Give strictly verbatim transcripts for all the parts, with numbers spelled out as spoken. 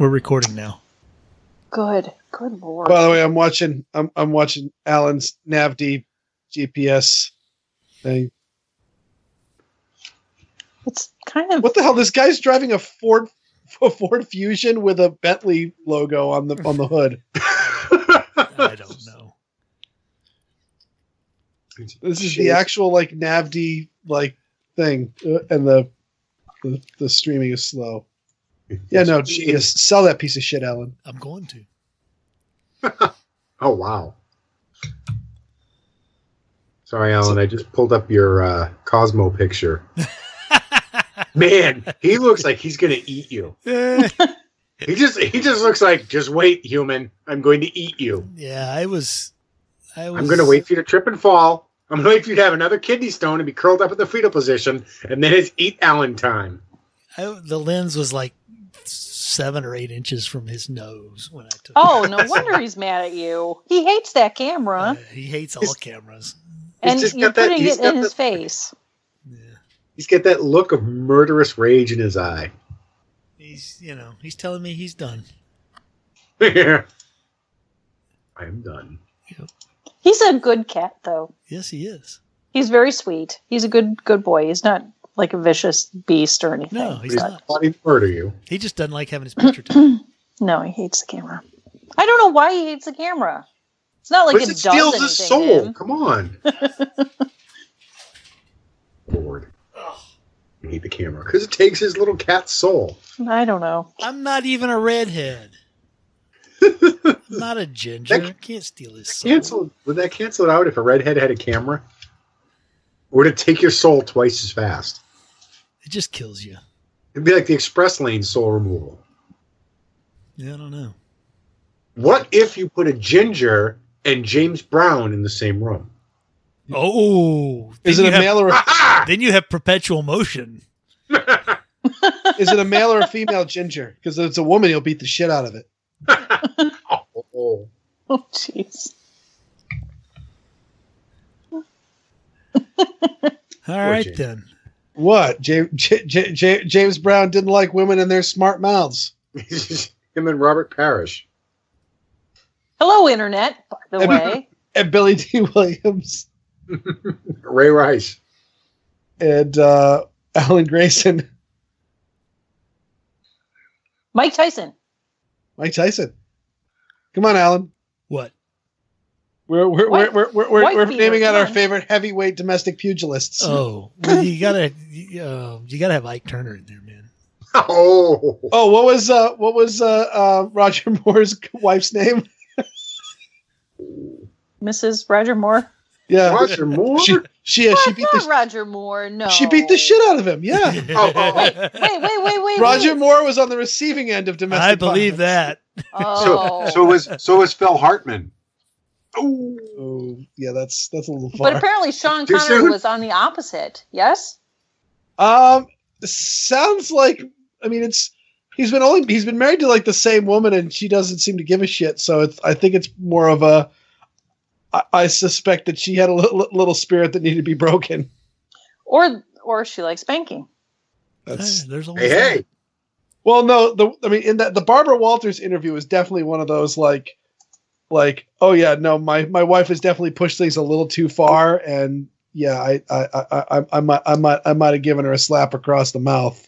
We're recording now. Good. Good Lord. By the way, I'm watching. I'm I'm watching Alan's Navd G P S thing. It's kind of What the hell? This guy's driving a Ford a Ford Fusion with a Bentley logo on the on the hood. I don't know. This is the actual like Navd like thing, uh, and the, the the streaming is slow. Yeah, no, genius. Sell that piece of shit, Alan. I'm going to. Oh wow. Sorry, Alan. I just pulled up your uh, Cosmo picture. Man, he looks like he's gonna eat you. he just he just looks like, just wait, human. I'm going to eat you. Yeah, I was. I was I'm going to wait for you to trip and fall. I'm going to wait for you to have another kidney stone and be curled up in the fetal position, and then it's eat Alan time. I, the lens was like seven or eight inches from his nose when I took Oh, it. no wonder he's mad at you. He hates that camera. Uh, he hates all He's- cameras. and just you're got that- putting he's it got in his that- face. Yeah. He's got that look of murderous rage in his eye. He's, you know, he's telling me he's done. I am done. He's a good cat, though. Yes, he is. He's very sweet. He's a good good boy. He's not like a vicious beast or anything. No, he's He's not. plotting to murder you. He just doesn't like having his picture taken. No, he hates the camera. I don't know why he hates the camera. It's not like But it, it does steals anything his to soul. him. Come on. Lord. I hate the camera because it takes his little cat's soul. I don't know. I'm not even a redhead. I'm not a ginger. That- I can't steal his soul. Cancel. Would that cancel it out if a redhead had a camera? Or would it take your soul twice as fast? It just kills you. It'd be like the express lane soul removal. Yeah, I don't know. What if you put a ginger and James Brown in the same room? Oh, Is then it you a have- male or a, Then you have perpetual motion. is it a male or a female ginger? Because if it's a woman, he'll beat the shit out of it. Oh. Oh, jeez. All right, James. then. What? J- J- J- J- James Brown didn't like women and their smart mouths. Him and Robert Parrish. Hello, Internet, by the And- way. And Billy D. Williams Ray Rice. and uh, Alan Grayson. Mike Tyson. Mike Tyson. Come on, Alan. What? We're we're White- we're we're, we're, white we're beater, naming out come our on. favorite heavyweight domestic pugilists. Oh, well, you gotta, you, uh, you gotta have Ike Turner in there, man. Oh. Oh, what was uh what was uh, uh Roger Moore's wife's name? Missus Roger Moore. Yeah, Roger Moore? she she yeah, she beat Not the Roger Moore, no. she beat the shit out of him. Yeah, Oh, oh, Wait, wait, wait, wait, wait. Roger wait. Moore was on the receiving end of domestic. I believe violence. that. Oh. So, so was so was Phil Hartman. Oh. Oh, yeah, that's that's a little But far. apparently Sean Too Connery soon? was on the opposite. Yes? Um, sounds like I mean it's he's been only he's been married to like the same woman and she doesn't seem to give a shit. So it's I think it's more of a. I, I suspect that she had a little, little spirit that needed to be broken. Or or she likes spanking. That's Hey, there's always Hey, hey. that. well, no, the I mean in that the Barbara Walters interview is definitely one of those like, like oh yeah, no, my my wife has definitely pushed things a little too far, and yeah, I I I I, I might I might I might have given her a slap across the mouth.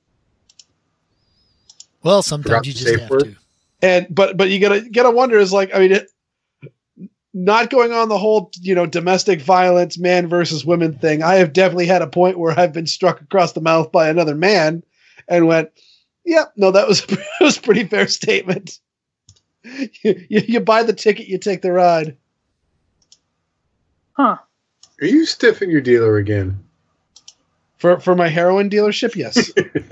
Well, sometimes Forgot you the just safe have word. to. And but but you gotta gotta wonder is like I mean it, not going on the whole you know domestic violence man versus women thing. I have definitely had a point where I've been struck across the mouth by another man and went, yeah, no, that was that was a pretty fair statement. You, you, you buy the ticket, you take the ride. Huh. Are you stiffing your dealer again? For for my heroin dealership, yes.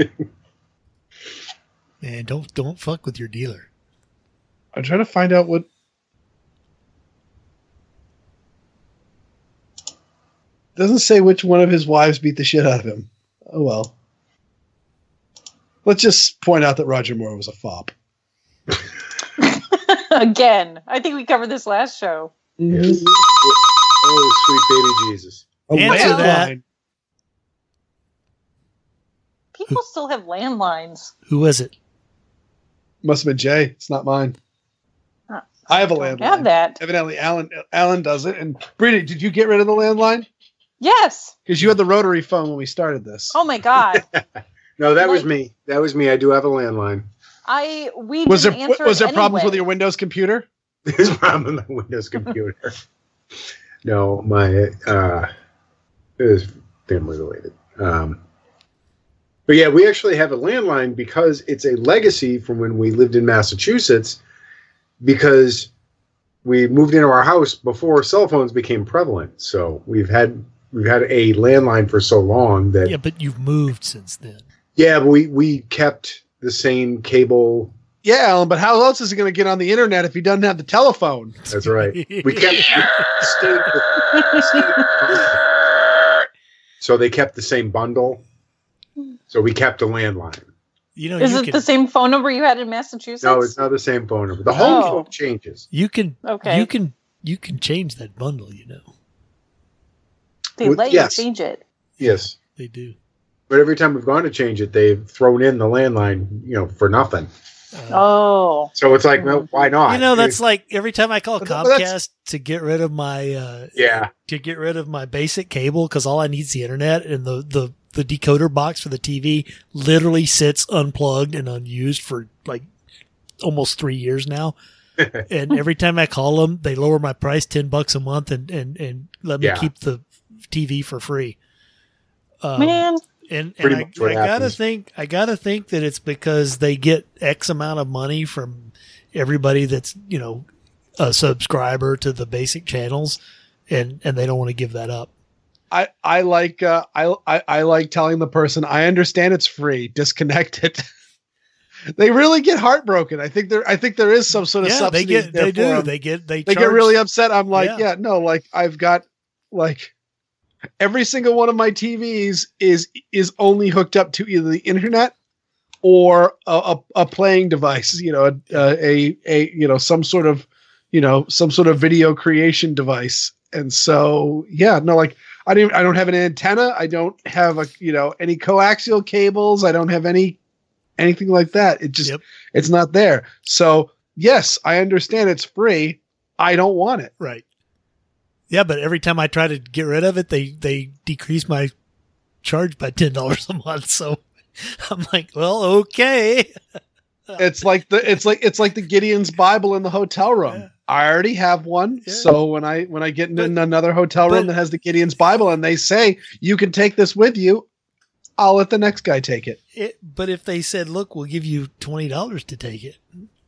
Man, don't don't fuck with your dealer. I'm trying to find out what. Doesn't say which one of his wives beat the shit out of him. Oh well. Let's just point out that Roger Moore was a fop. Again. I think we covered this last show. Yes. Oh, sweet baby Jesus. A Answer that. landline. People still have landlines. Who was it? Must have been Jay. It's not mine. Huh. I have a Don't landline. have that. Evidently, Alan Alan does it. And Brittany, did you get rid of the landline? Yes. Because you had the rotary phone when we started this. Oh my god. No, that was Like- me. That was me. I do have a landline. I we Was there didn't answer was there anyway. problems with your Windows computer? There's a problem with my Windows computer. No, my uh, it was family related. Um, but yeah, we actually have a landline because it's a legacy from when we lived in Massachusetts. Because we moved into our house before cell phones became prevalent, so we've had we've had a landline for so long that Yeah, but you've moved since then. yeah, but we we kept the same cable. Yeah, Alan, but how else is he going to get on the internet if he doesn't have the telephone? That's right. We kept stayed with- stayed with- so they kept the same bundle. So we kept a landline. You know, Is you it can, the same phone number you had in Massachusetts? No, it's not the same phone number. The home Oh. phone changes. you can Okay. you can you can change that bundle, you know. They Well, let yes. you change it. Yes. They do. But every time we've gone to change it, they've thrown in the landline, you know, for nothing. Uh, Oh. So it's like, well, why not? you know, that's like every time I call But th- but that's- Comcast to get rid of my uh yeah. to get rid of my basic cable because all I need is the internet, and the, the, the decoder box for the T V literally sits unplugged and unused for like almost three years now. And every time I call them, they lower my price ten bucks a month and, and, and let me Yeah. keep the T V for free. Um, Man. and, Pretty and much I, what I gotta happens. think, I gotta think that it's because they get X amount of money from everybody that's, you know, a subscriber to the basic channels, and, and they don't want to give that up. I I like uh, I, I I like telling the person I understand it's free. Disconnect it. They really get heartbroken. I think there I think there is some sort of Yeah, they subsidy get, there they for do. them. They get, they, They get charge- really upset. I'm like, Yeah. yeah. no, like I've got like every single one of my T Vs is is only hooked up to either the internet or a, a, a playing device, you know, a, a a you know some sort of you know some sort of video creation device. And so yeah, no, like I don't I don't have an antenna. I don't have a you know any coaxial cables. I don't have any anything like that. It just Yep. it's not there. So yes, I understand it's free. I don't want it. Right. Yeah, but every time I try to get rid of it, they, they decrease my charge by ten dollars a month. So I'm like, well, okay. It's like the it's like it's like the Gideon's Bible in the hotel room. Yeah. I already have one. Yeah. So when I when I get in But- another hotel room but- that has the Gideon's Bible and they say you can take this with you, I'll let the next guy take it. It, but if they said, look, we'll give you twenty dollars to take it.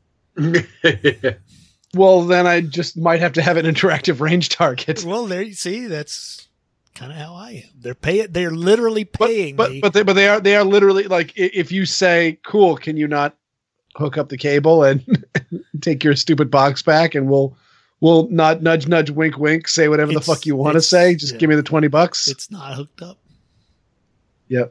Well, then I just might have to have an interactive range target. Well, there you see, that's kind of how I am. They're paying, they're literally But paying but me. but they, but they are they are literally like i- if you say, "Cool, can you not hook up the cable and take your stupid box back and we'll we'll not nudge nudge wink wink say whatever the It's- fuck you want to it's- say, just yeah. give me the twenty bucks." It's not hooked up. Yep.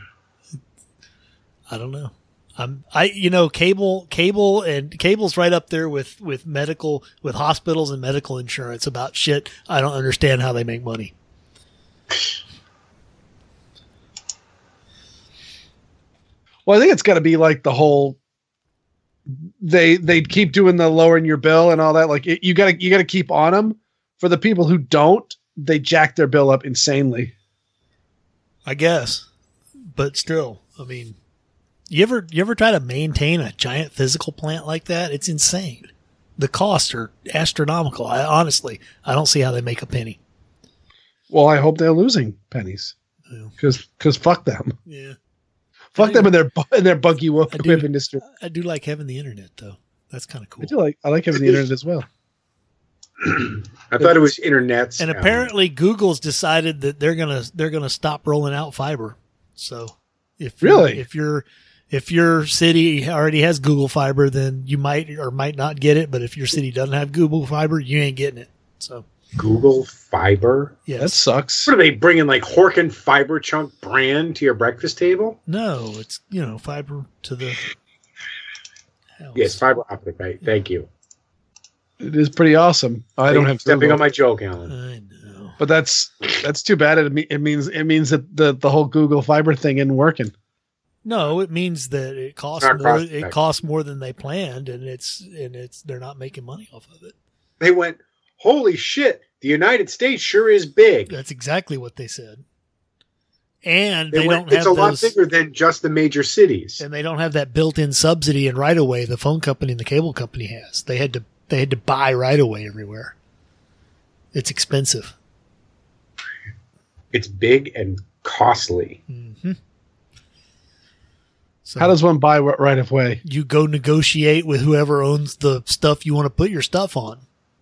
I don't know. I'm, I, you know, cable, cable and cable's right up there with, with medical, with hospitals and medical insurance about shit. I don't understand how they make money. Well, I think it's got to be like the whole they they keep doing the lowering your bill and all that. Like it, you got to you got to keep on them. For the people who don't, they jack their bill up insanely. I guess, but still, I mean, you ever, you ever try to maintain a giant physical plant like that? It's insane. The costs are astronomical. I honestly, I don't see how they make a penny. Well, I hope they're losing pennies Yeah. because because fuck them, Yeah. fuck I them do- and their bu- and their buggy whip I do- industry. I do like having the internet though. That's kind of cool. I do like I like having the internet as well. I thought it was internets. And apparently Google's decided that they're going to they're going to stop rolling out fiber. So if you're- Really? if your if your city already has Google Fiber, then you might or might not get it, but if your city doesn't have Google Fiber, you ain't getting it. So, Google Fiber. yes. That sucks. What are they bringing, like Horkin Fiber Chunk brand to your breakfast table? No, it's, you know, fiber to the house. Yes, fiber optic. Right. Thank you. It is pretty awesome. I don't have stepping Google, on my joke, Alan. I know. but that's that's too bad. It, me- it means it means that the the whole Google Fiber thing isn't working. No, it means that it costs Not more. cost It costs more than they planned, and it's and it's they're not making money off of it. They went, holy shit! The United States sure is big. That's exactly what they said. And they, they went, don't it's have a lot those, bigger than just the major cities. and they don't have that built-in subsidy and right away the phone company and the cable company has. They had to they had to buy right away everywhere. It's expensive. It's big and costly. Mm-hmm. So How does one buy right of way? you go negotiate with whoever owns the stuff you want to put your stuff on?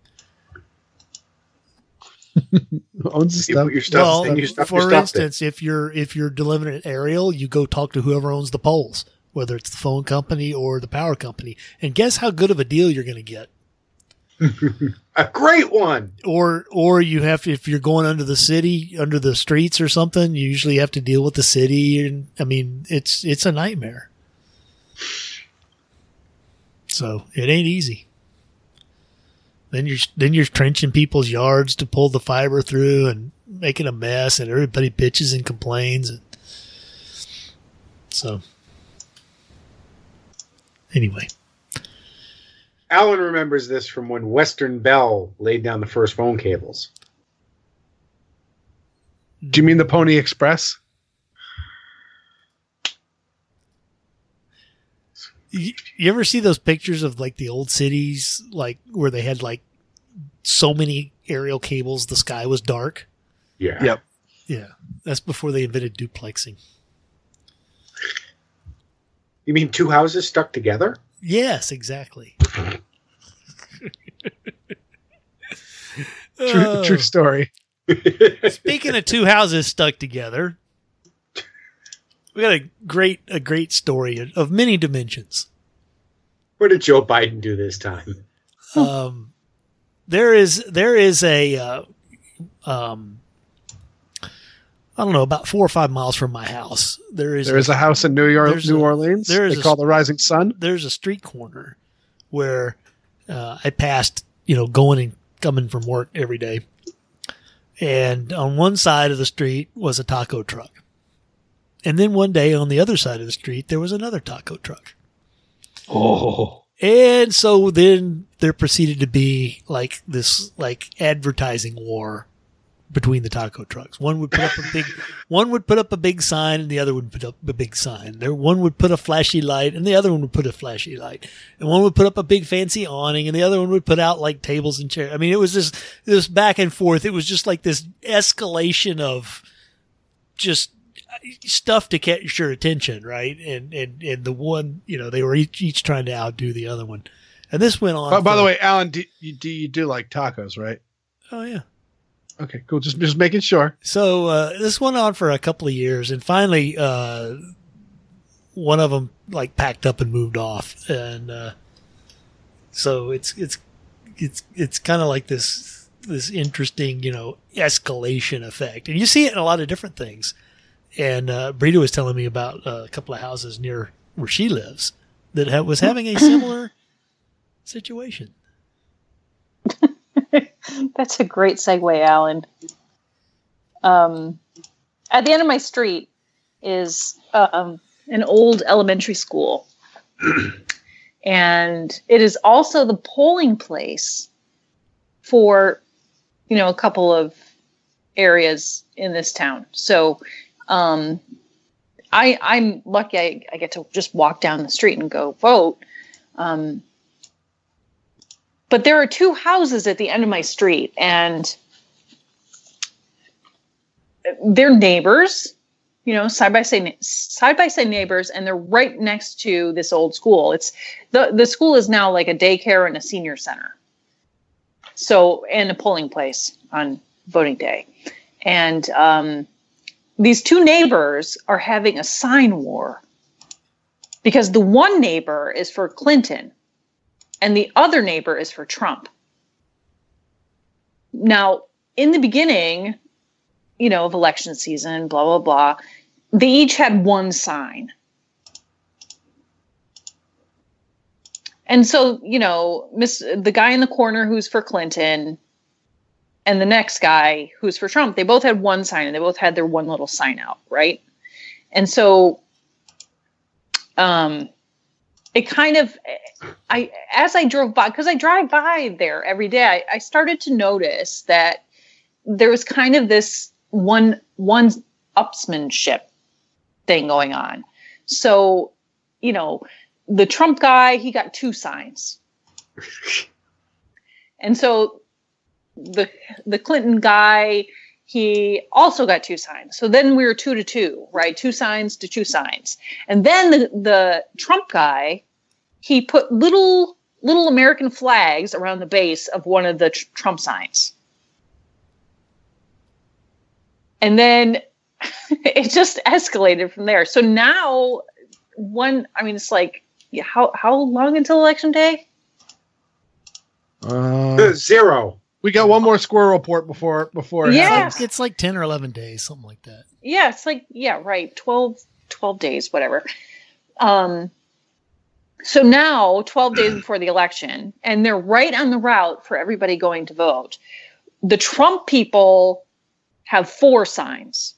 Who owns the You stuff? put your stuff, Well, and you stuff for your stuff instance, if you're if you're delivering an aerial, you go talk to whoever owns the poles, whether it's the phone company or the power company, and guess how good of a deal you're going to get. there. A great one. Or or you have to, if you're going under the city, under the streets or something, you usually have to deal with the city, and I mean it's it's a nightmare. So it ain't easy. Then you're then you're trenching people's yards to pull the fiber through and making a mess, and everybody bitches and complains. And so anyway, Alan remembers this from when Western Bell laid down the first phone cables. Do you mean the Pony Express? You, you ever see those pictures of like the old cities, like where they had like so many aerial cables, the sky was dark? Yeah. Yep. Yeah, that's before they invented duplexing. You mean two houses stuck together? Yes, exactly. True, Oh. true story. Speaking of two houses stuck together, we got a great a great story of many dimensions. What did Joe Biden do this time? Um, there is there is a uh, um, I don't know, about four or five miles from my house. There is There is a house in New York, There's New a- Orleans. there is They a- call the Rising Sun. there's a street corner where uh, I passed, you know, going and coming from work every day. And on one side of the street was a taco truck. And then one day on the other side of the street, there was another taco truck. Oh, And so then there proceeded to be like this, like advertising war between the taco trucks. One would put up a big, one would put up a big sign, and the other would put up a big sign. There, one would put a flashy light, and the other one would put a flashy light. And one would put up a big fancy awning, and the other one would put out like tables and chairs. I mean, it was just this back and forth. It was just like this escalation of just stuff to catch your attention, right? And and and the one, you know, they were each each trying to outdo the other one. And this went on. by, by for- the way, Alan, do you, do you do like tacos, right? oh yeah. Okay, cool. Just just making sure. So uh, this went on for a couple of years, and finally, uh, one of them like packed up and moved off, and uh, so it's it's it's it's kind of like this this interesting, you know, escalation effect, and you see it in a lot of different things. And uh, Brita was telling me about uh, a couple of houses near where she lives that ha- was having a similar situation. That's a great segue, Alan. Um, at the end of my street is um, an old elementary school. And it is also the polling place for, you know, a couple of areas in this town. So um, I, I'm lucky I, I get to just walk down the street and go vote. Um, But there are two houses at the end of my street, and they're neighbors, you know, side by side, side by side neighbors, and they're right next to this old school. It's the the school is now like a daycare and a senior center. So, and a polling place on voting day, and um, these two neighbors are having a sign war because the one neighbor is for Clinton. And the other neighbor is for Trump. Now, in the beginning, you know, of election season, blah, blah, blah, they each had one sign. And so, you know, Miss the guy in the corner who's for Clinton and the next guy who's for Trump, they both had one sign and they both had their one little sign out, right? And so um, it kind of, I as I drove by, because I drive by there every day, I, I started to notice that there was kind of this one one upsmanship thing going on. So, you know, the Trump guy, he got two signs. And so the the Clinton guy, he also got two signs. So then we were two to two, right? Two signs to two signs. And then the, the Trump guy, he put little little American flags around the base of one of the tr- Trump signs. And then it just escalated from there. So now one, I mean, it's like, yeah, how, how long until election day? Uh, Zero. We got one more squirrel report before before. it Yeah. happens. It's like, it's like ten or eleven days, something like that. Yeah, it's like, yeah, right. twelve, twelve days, whatever. Um, so now twelve days before the election, and they're right on the route for everybody going to vote. The Trump people have four signs.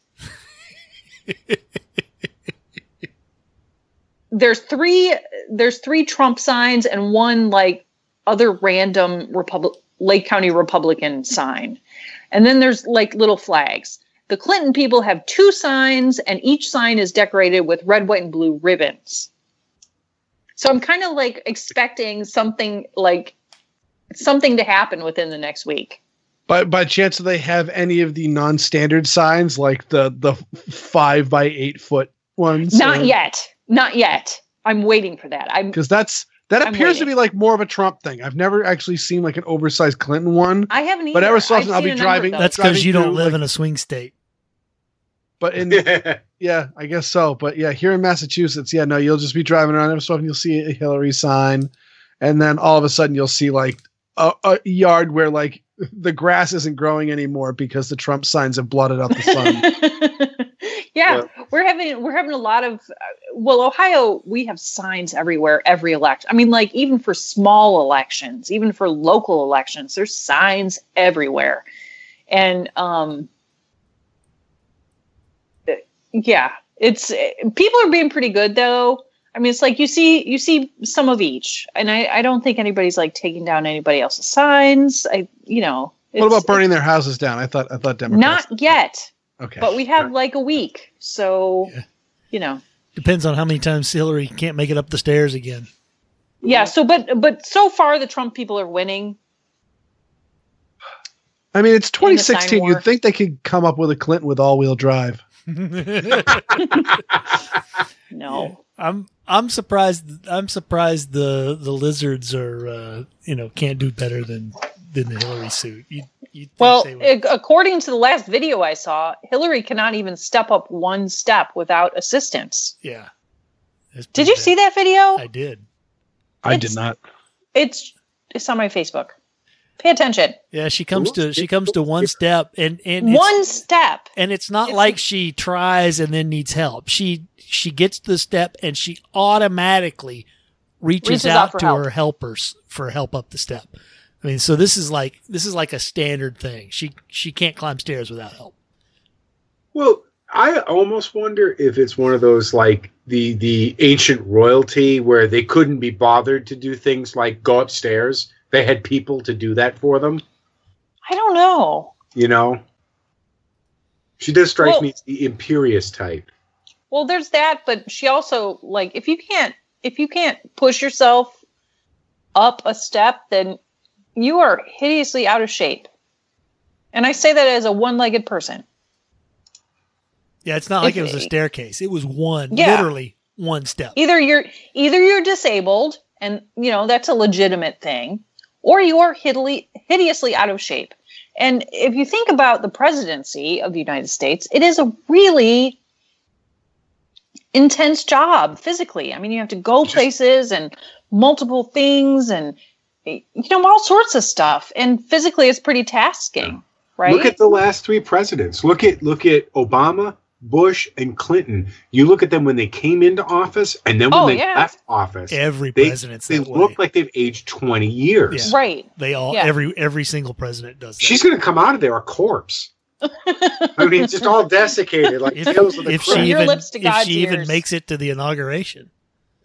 There's three, there's three Trump signs and one like other random Republic, Lake County Republican sign. And then there's like little flags. The Clinton people have two signs, and each sign is decorated with red, white, and blue ribbons. So I'm kind of like expecting something like something to happen within the next week. By by chance, do they have any of the non-standard signs, like the the five by eight foot ones? Not yet. Not yet. I'm waiting for that. I'm Because that's that I'm appears to waiting. be like more of a Trump thing. I've never actually seen like an oversized Clinton one. I haven't either. But ever so I've often I'll seen be a number driving- of That's those. because you don't through, live like- in a swing state. But in yeah, I guess so. But yeah, here in Massachusetts, yeah, no, you'll just be driving around. Every so often you'll see a Hillary sign, and then all of a sudden you'll see like a, a yard where like the grass isn't growing anymore because the Trump signs have blotted out the sun. yeah, Yeah. we're having we're having a lot of uh, well, Ohio, we have signs everywhere every election. I mean, like even for small elections, even for local elections, there's signs everywhere. And um yeah, it's people are being pretty good though. I mean, it's like you see you see some of each, and I, I don't think anybody's like taking down anybody else's signs. I you know. What it's- about burning their houses down? I thought I thought Democrats. Not yet, Okay, but we have like a week, so Yeah. you know. Depends on how many times Hillary can't make it up the stairs again. Yeah. So, but but so far the Trump people are winning. I mean, it's twenty sixteen. war. You'd think they could come up with a Clinton with all-wheel drive. No. I'm I'm surprised. I'm surprised the the lizards are uh, you know can't do better than than the Hillary suit. You you Well, ac- according to the last video I saw, Hillary cannot even step up one step without assistance. yeah. That's Did pretty you see bad. that video? I did. I It's- did not. It's it's on my Facebook. Pay attention. Yeah, she comes to she comes to one step and and it's, One step. and it's not it's- like she tries and then needs help. She she gets the step and she automatically reaches, Reaches out out, for to help. her helpers for help up the step. I mean, so this is like this is like a standard thing. She she can't climb stairs without help. Well, I almost wonder if it's one of those like the the ancient royalty where they couldn't be bothered to do things like go upstairs. They had people to do that for them. I don't know. You know, she does strike Well- me as the imperious type. Well, there's that, but she also like if you can't if you can't push yourself up a step, then you are hideously out of shape. And I say that as a one-legged person. Yeah, it's not like If- it was a staircase. It was one, Yeah. literally one step. Either you're either you're disabled, and you know that's a legitimate thing, or you are hideously, hideously out of shape. And if you think about the presidency of the United States, it is a really intense job physically. I mean, you have to go Just- places and multiple things and you know all sorts of stuff. And physically, it's pretty tasking, right? Look at the last three presidents. Look at look at Obama, Bush, and Clinton. You look at them when they came into office, and then when Oh, they yeah. left office. Every They, president's they that look way. like they've aged twenty years. Yeah. Right. They all Yeah. every every single president does that. She's going to come out of there a corpse. I mean, just all descicated, like if, Tales of the if Crypt. she Your even lips to if God's she even ears. makes it to the inauguration.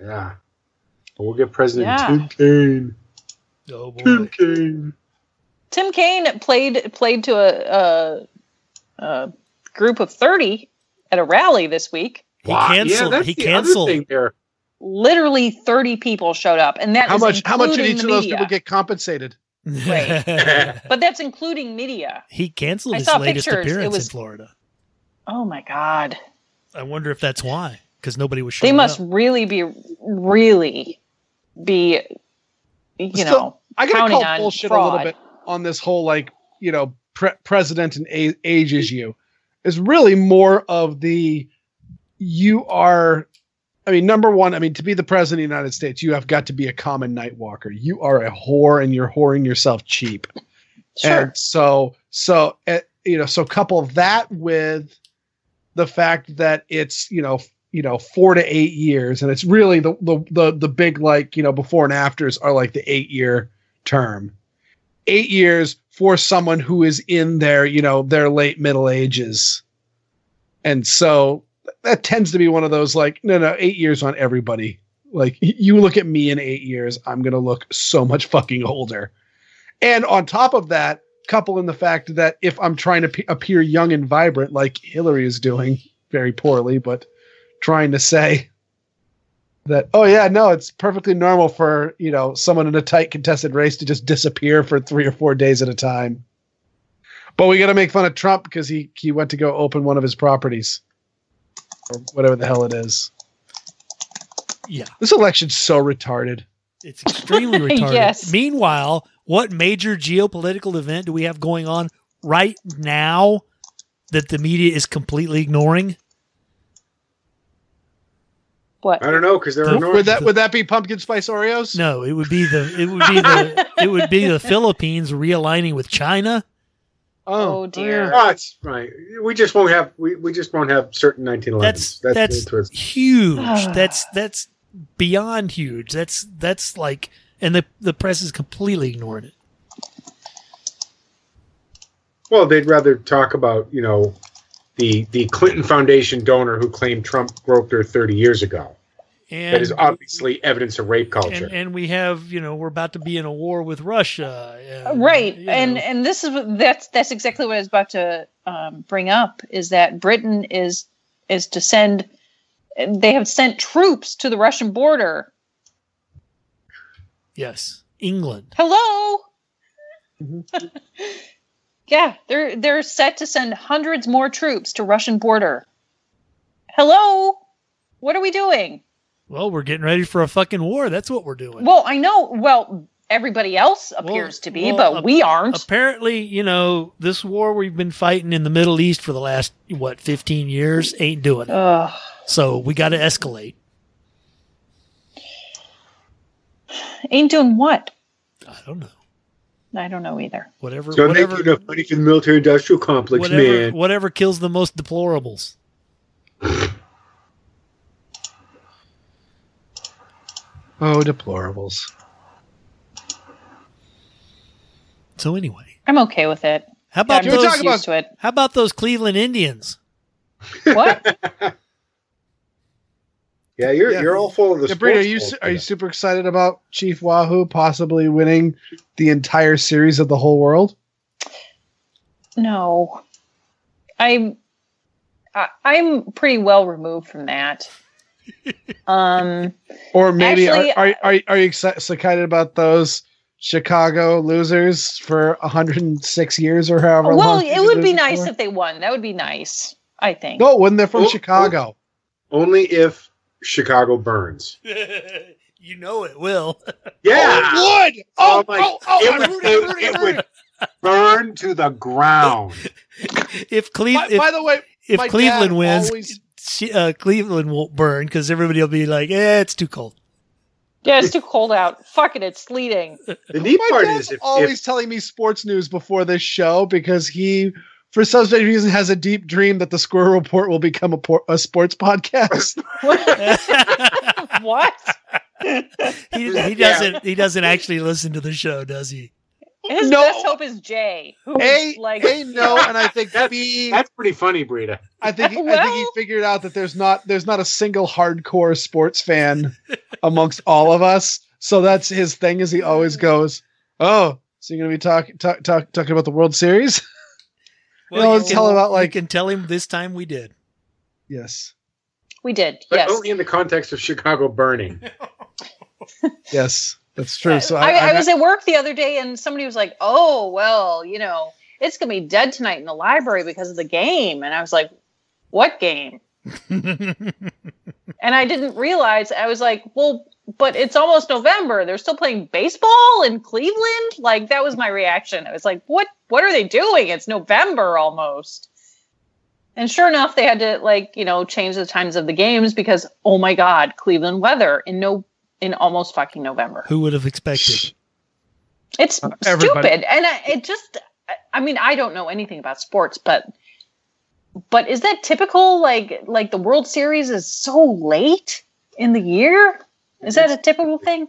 Yeah. We'll get President Yeah. Tim Kaine. Oh boy. Tim Kaine. Tim Kaine played played to a, a, a group of thirty at a rally this week. He Wow. canceled. Yeah, that's he the canceled. other thing there. Literally thirty people showed up, and that How is much? How much did including each the of those media. people get compensated? Right. But that's including media. He canceled I his saw latest pictures. It appearance was- in Florida. Oh my God. I wonder if that's why, because nobody was showing They must up. really be, really be, you Still, know, I gotta counting call on bullshit fraud. a little bit on this whole like you know pre- president and a- age issue. Is really more of the you are. I mean, number one, I mean, to be the president of the United States, you have got to be a common night walker. You are a whore, and you're whoring yourself cheap. Sure. And so, so uh, you know, so couple that with the fact that it's you know, f- you know, four to eight years, and it's really the the the the big like you know before and afters are like the eight year term, eight years for someone who is in their you know their late middle ages, and so that tends to be one of those like no no eight years on everybody. Like y- you look at me in eight years, I'm gonna look so much fucking older. And on top of that, couple in the fact that if I'm trying to p- appear young and vibrant, like Hillary is doing very poorly, but trying to say that, oh yeah, no, it's perfectly normal for, you know, someone in a tight contested race to just disappear for three or four days at a time. But we got to make fun of Trump because he, he went to go open one of his properties or whatever the hell it is. Yeah, This election's so retarded. it's extremely retarded. Yes. Meanwhile, what major geopolitical event do we have going on right now that the media is completely ignoring? What? I don't know because they're ignoring. Would that would that be pumpkin spice Oreos? No, it would be the it would be the it would be the Philippines realigning with China. Oh, dear. Oh, it's right. We just won't have. We, we just won't have certain nineteen elevens. That's that's, that's huge. that's that's beyond huge. That's that's like, and the the press is completely ignoring it. Well, they'd rather talk about you know the the Clinton Foundation donor who claimed Trump groped her thirty years ago. And That is obviously evidence of rape culture. and, and we have you know we're about to be in a war with Russia. and, Right. you And know, and this is what- that's that's exactly what I was about to um, bring up is that Britain is is to send they have sent troops to the Russian border. yes, England. Hello. Mhm. Yeah, they're they're set to send hundreds more troops to Russian border. Hello. What are we doing? Well, we're getting ready for a fucking war. That's what we're doing. Well, I know. Well, everybody else appears Well- to be, well, but ap- we aren't. Apparently, you know, this war we've been fighting in the Middle East for the last, what, fifteen years ain't doing it. Ugh. So we got to escalate. Ain't doing what? I don't know. I don't know either. Whatever, so whatever, making enough money for the military-industrial complex, whatever, man. whatever kills the most deplorables. Oh, deplorables. So anyway, I'm okay with it. how about I'm Can we those? talk used about- to it. How about those Cleveland Indians? What? Yeah, you're Yeah. you're all full of the. Yeah, Brito, are sports you balls are you today. super excited about Chief Wahoo possibly winning the entire series of the whole world? No. I'm I, I'm pretty well removed from that. Um Or maybe Actually, are, are, are, are you exci- excited about those Chicago losers for one hundred six years or however well, long? it would be nice if they won. That would be nice, I think. No, when they're from Oh, Chicago. Only if Chicago burns. You know it will. Yeah. Oh, it would! Oh, Oh, my! oh, oh, it I'm would, rooting, it, I'm rooting, it I'm would rooting. burn to the ground. If By, Cleveland, by the way, if, my if Cleveland dad wins, always- she- uh, Cleveland won't burn because everybody will be like, "Eh, it's too cold." Yeah, it's too cold out. Fuck it, it's sleeting. The neat my part dad's is if, always if telling me sports news before this show because he, for some strange reason, has a deep dream that the Squirrel Report will become a, por- a sports podcast. What? he, he doesn't. He doesn't actually listen to the show, does he? His No. best hope is Jay. Who's A, like A, no, and I think B. That's pretty funny, Brita. I think he, I think he Well- figured out that there's not there's not a single hardcore sports fan amongst all of us. So that's his thing. Is he always goes, "Oh, so you're gonna be talking talk, talk, talking about the World Series?" Well, You know, you let's tell can- about, you like- can tell him this time we did. Yes, we did. But Yes. only in the context of Chicago burning. yes, that's true. So I, I, I was at work the other day and somebody was like, "Oh, well, you know, it's gonna be dead tonight in the library because of the game," and I was like, "What game?" And I didn't realize. I was like, "Well, but it's almost November. They're still playing baseball in Cleveland." Like that was my reaction. I was like, "What? What are they doing? It's November almost." And sure enough, they had to like you know change the times of the games because oh my God, Cleveland weather in no in almost fucking November. Who would have expected? It's everybody- stupid, and I, it just. I mean, I don't know anything about sports, but but is that typical? Like like the World Series is so late in the year. Is that a typical thing?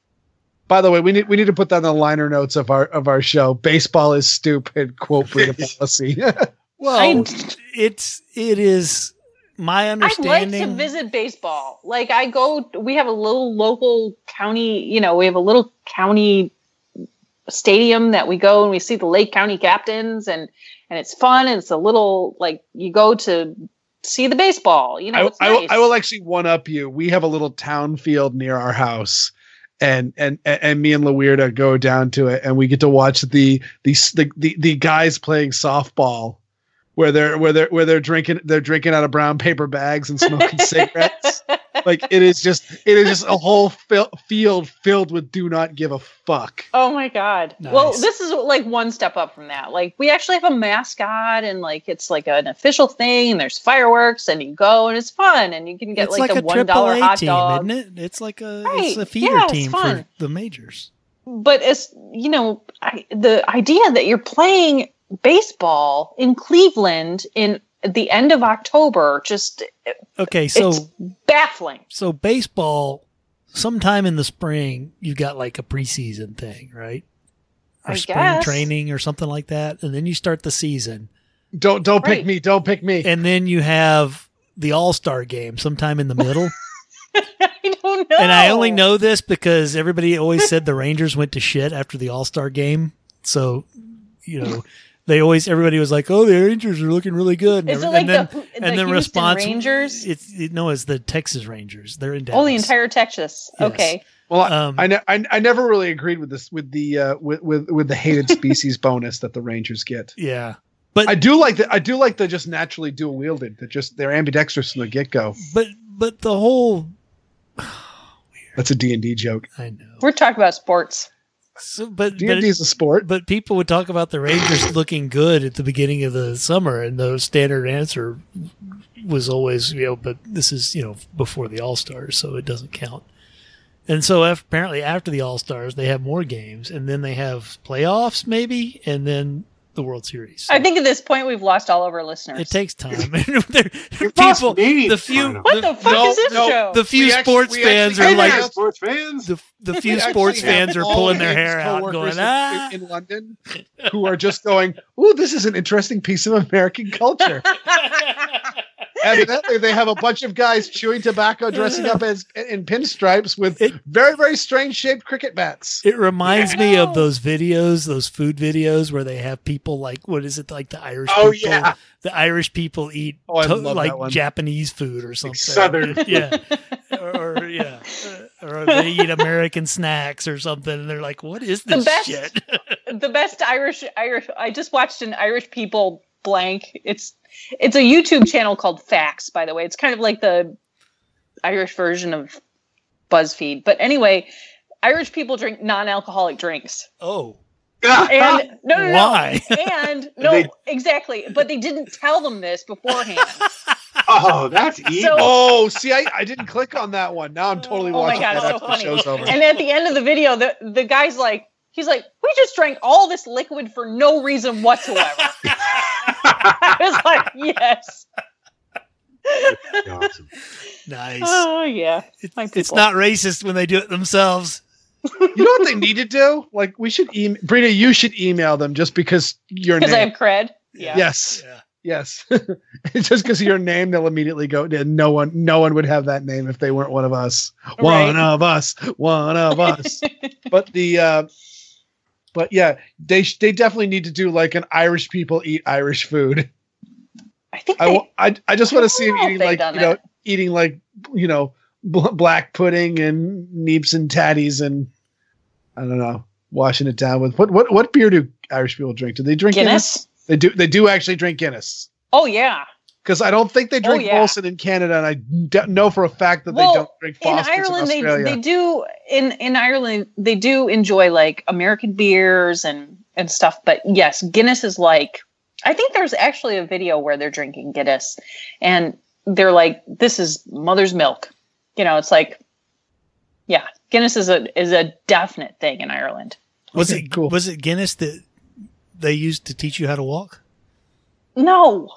By the way, we need we need to put that in the liner notes of our of our show. Baseball is stupid. Quote Brita policy. Well, I- it's it is my I understanding. like to visit baseball. Like I go, we have a little local county. You know, we have a little county stadium that we go and we see the Lake County Captains, and and it's fun. And it's a little like you go to see the baseball. You know, I, it's I, will, nice. I will actually one up you. We have a little town field near our house, and and and me and LaWeirda go down to it, and we get to watch the the the the, the guys playing softball, where they're where they're where they're drinking they're drinking out of brown paper bags and smoking cigarettes. Like it is just it is just a whole fil- field filled with do not give a fuck. Oh my God. Nice. Well, this is like one step up from that. Like we actually have a mascot and like it's like an official thing and there's fireworks and you go and it's fun and you can get it's like, like, the a one triple dollar A hot team, dog. isn't it? It's like a Right. it's a feeder Yeah, it's team fun. for the majors. But it's you know, I, the idea that you're playing baseball in Cleveland in the end of October just Okay, so it's baffling. so baseball, sometime in the spring, you've got like a preseason thing, right? Or I spring guess. training or something like that, and then you start the season, Don't don't Right. pick me. Don't pick me. and then you have the All Star game sometime in the middle. I don't know. And I only know this because everybody always said the Rangers went to shit after the All Star game. So, you know, they always everybody was like, "Oh, the Rangers are looking really good." And, Is it every- like and then the, the and then Houston response Rangers? It's it, no, it's the Texas Rangers. They're in Dallas. Oh, the entire Texas. Yes. Okay. Well, I, Um, I, ne- I I never really agreed with this with the uh, with, with with the hated species bonus that the Rangers get. Yeah, but I do like that. I do like the just naturally dual wielded. That just they're ambidextrous from the get go. but but the whole That's a D and D joke. I know. We're talking about sports. So, but D but, and D is a sport. but people would talk about the Rangers looking good at the beginning of the summer, and the standard answer was always, you know, but this is, you know, before the All Stars, so it doesn't count. And so af- apparently after the All Stars, they have more games, and then they have playoffs maybe, and then the World Series. So I think at this point we've lost all of our listeners. it takes time. They're- You lost people, me, the few, Arno. what the fuck No, is this no, show? the few We actually- sports we fans actually- are like, Hey, sports fans. the the few We actually sports have fans are all pulling of their Dave's hair out, coworkers going, in- ah. in, in London, who are just going, "Ooh, this is an interesting piece of American culture." Evidently, they have a bunch of guys chewing tobacco, dressing up as in pinstripes with It- very, very strange shaped cricket bats. It reminds me No. of those videos, those food videos where they have people like, what is it, like the Irish Oh, people? yeah. The Irish people eat Oh, I to- love like that one. Japanese food or something. Southern. yeah. Or, or, yeah. Or they eat American snacks or something. And they're like, what is The this best- shit? the best Irish Irish I just watched an Irish people blank. It's it's a YouTube channel called Facts, by the way. It's kind of like the Irish version of BuzzFeed. But anyway, Irish people drink non-alcoholic drinks. oh. And no no no. Why? And no, They- exactly. But they didn't tell them this beforehand. Oh, that's evil. Oh, see, I, I didn't click on that one. Now I'm totally Oh my watching God, that it's so after the funny. show's over. And at the end of the video, the, the guy's like, he's like, we just drank all this liquid for no reason whatsoever. I was like, yes. Awesome. Nice. Oh, yeah. It- my it's people. not racist when they do it themselves. You know what they need to do? Like, we should email Brita. You should email them just because your name. Because I have cred. Yeah. Yes. Yeah. Yes. Just because of your name, they'll immediately go. No one, no one would have that name if they weren't one of us. Right. One of us. One of us. But the, uh, but yeah, they they definitely need to do like an Irish people eat Irish food. I think I they, wa- I, I just want to see don't them know if eating they've like done you know that. eating like you know bl- black pudding and neeps and tatties and I don't know washing it down with what what what beer do Irish people drink? Do they drink Guinness? Guinness. They do. They do actually drink Guinness. Oh yeah. Because I don't think they drink Oh, yeah. Molson in Canada, and I d- know for a fact that Well, they don't drink In Foster's in, Ireland, they Australia. they do in in Ireland they do enjoy like American beers and and stuff. But yes, Guinness is like. I think there's actually a video where they're drinking Guinness, and they're like, "This is mother's milk." You know, it's like, yeah, Guinness is a is a definite thing in Ireland. Was Okay, it cool. was it Guinness that they used to teach you how to walk? No,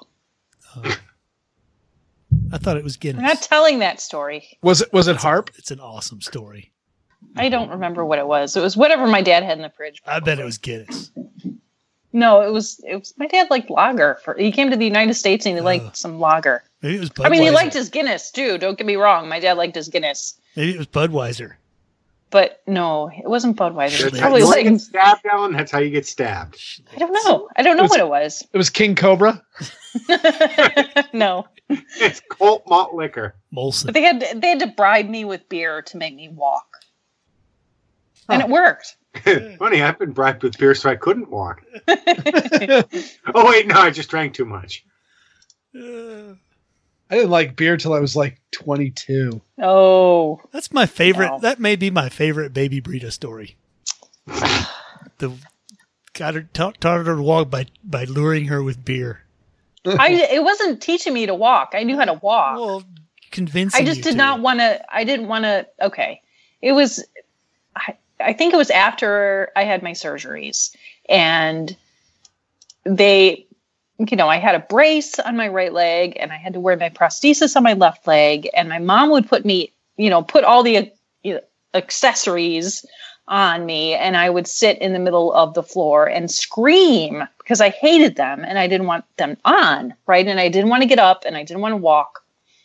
I thought it was I'm not Guinness. telling that story. Was it was it Harp? It's an awesome story. I don't remember what it was. It was whatever my dad had in the fridge. I bet it was Guinness. No, it was it was my dad liked lager. For he came to the United States and he liked Uh, some lager. Maybe it was Budweiser. I mean, he liked his Guinness too. Don't get me wrong. My dad liked his Guinness, Maybe it was Budweiser. but no, it wasn't Budweiser. It was That's Yeah, how probably you like get stabbed, Alan. That's how you get stabbed. I don't know. I don't know Was- what it was. It was King Cobra. No, It's Colt malt liquor. Molson. but they had they had to bribe me with beer to make me walk, and Huh. it worked. Funny, I've been bribed with beer so I couldn't walk. Oh wait, no, I just drank too much. Uh, I didn't like beer till I was like twenty-two. Oh, that's my favorite. No. That may be my favorite Baby Brita story. the got her taught, taught her to walk by by luring her with beer. I it wasn't teaching me to walk. I knew how to walk. Well, convincing. I just you did to. not want to. I didn't want to. Okay, it was. I, I think it was after I had my surgeries, and they, you know, I had a brace on my right leg, and I had to wear my prosthesis on my left leg, and my mom would put me, you know, put all the you know, accessories on me, and I would sit in the middle of the floor and scream because I hated them and I didn't want them on, right? And I didn't want to get up and I didn't want to walk.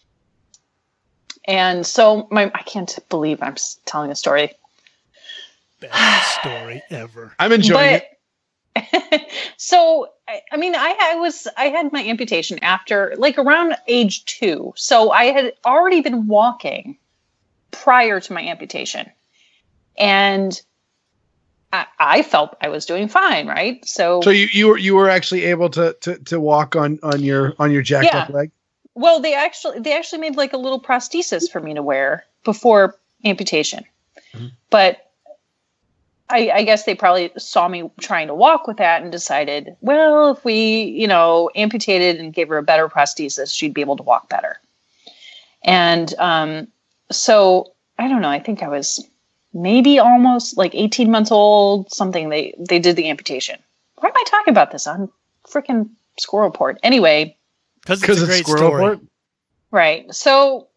And so my I can't believe I'm s- telling a story. Best story ever. I'm enjoying But it. so I, I mean I, I was I had my amputation after like around age two. So I had already been walking prior to my amputation. And I, I felt I was doing fine, right? So, So you, you were you were actually able to to, to walk on, on your on your jacked Yeah. up leg. well, they actually they actually made like a little prosthesis for me to wear before amputation. Mhm. But I, I guess they probably saw me trying to walk with that and decided, well, if we, you know, amputated and gave her a better prosthesis, she'd be able to walk better. And um, so I don't know. I think I was maybe almost like eighteen months old, something. They they did the amputation. Why am I talking about this on freaking Squirrel Report? Anyway, Because it's Because a it's great Squirrel story. Report. right. So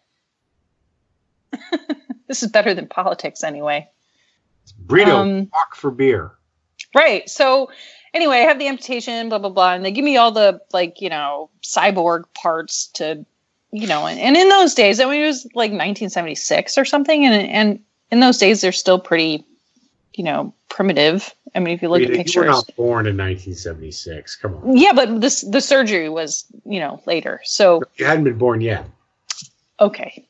this is better than politics anyway. Brito, Um, walk for beer. Right. So anyway, I have the amputation, blah, blah, blah. And they give me all the like, you know, cyborg parts to, you know, and, and in those days, I mean, it was like nineteen seventy-six or something. And, and in those days, they're still pretty, you know, primitive. I mean, if you look Brito, at you were pictures. not born in nineteen seventy-six. Come on. Yeah, but this, the surgery was, you know, later. So, You hadn't been born yet. okay.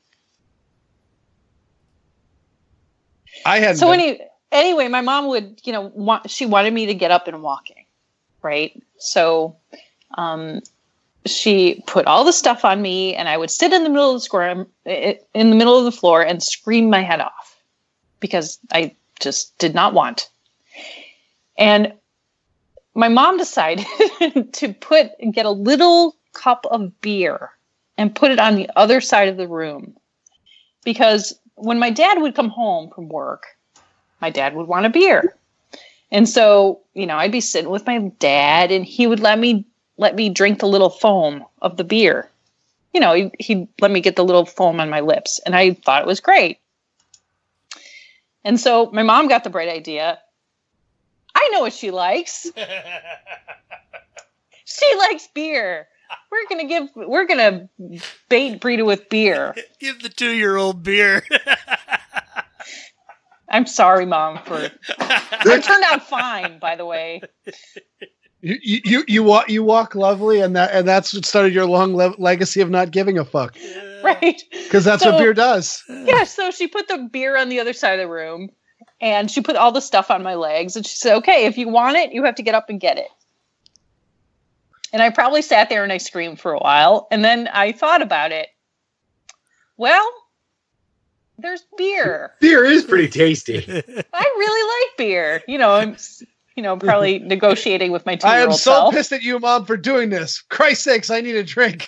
I had So any, anyway, my mom would, you know, want, she wanted me to get up and walking, right? So um, she put all the stuff on me, and I would sit in the middle of the square, in the middle of the floor, and scream my head off because I just did not want. And my mom decided to put get a little cup of beer and put it on the other side of the room because when my dad would come home from work, my dad would want a beer. And so, you know, I'd be sitting with my dad and he would let me let me drink the little foam of the beer. You know, he, he'd let me get the little foam on my lips. And I thought it was great. And so my mom got the bright idea. I know what she likes. She likes beer. We're gonna give. We're gonna bait Brita with beer. Give the two-year-old beer. I'm sorry, Mom. For it turned out fine, by the way. You you you walk you walk lovely, and that and that's what started your long le- legacy of not giving a fuck. Right. Because that's So- what beer does. Yeah. So she put the beer on the other side of the room, and she put all the stuff on my legs, and she said, "Okay, if you want it, you have to get up and get it." And I probably sat there and I screamed for a while. And then I thought about it. Well, there's beer. Beer is pretty tasty. I really like beer. You know, I'm, you know, probably negotiating with my I two-year-old am so self. pissed at you, Mom, for doing this. Christ's sakes, I need a drink.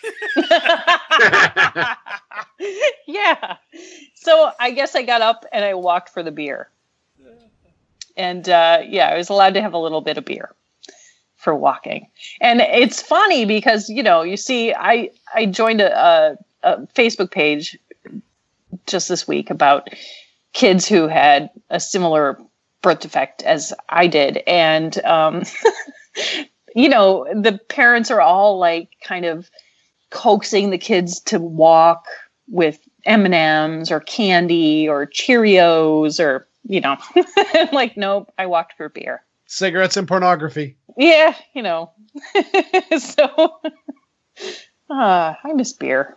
Yeah. So I guess I got up and I walked for the beer. And uh, yeah, I was allowed to have a little bit of beer for walking. And it's funny because, you know, you see, I, I joined a, a, a Facebook page just this week about kids who had a similar birth defect as I did. And, um, you know, the parents are all like kind of coaxing the kids to walk with M and M's or candy or Cheerios or, you know, like, nope, I walked for beer. Cigarettes and pornography. Yeah, you know. So, uh, I miss beer.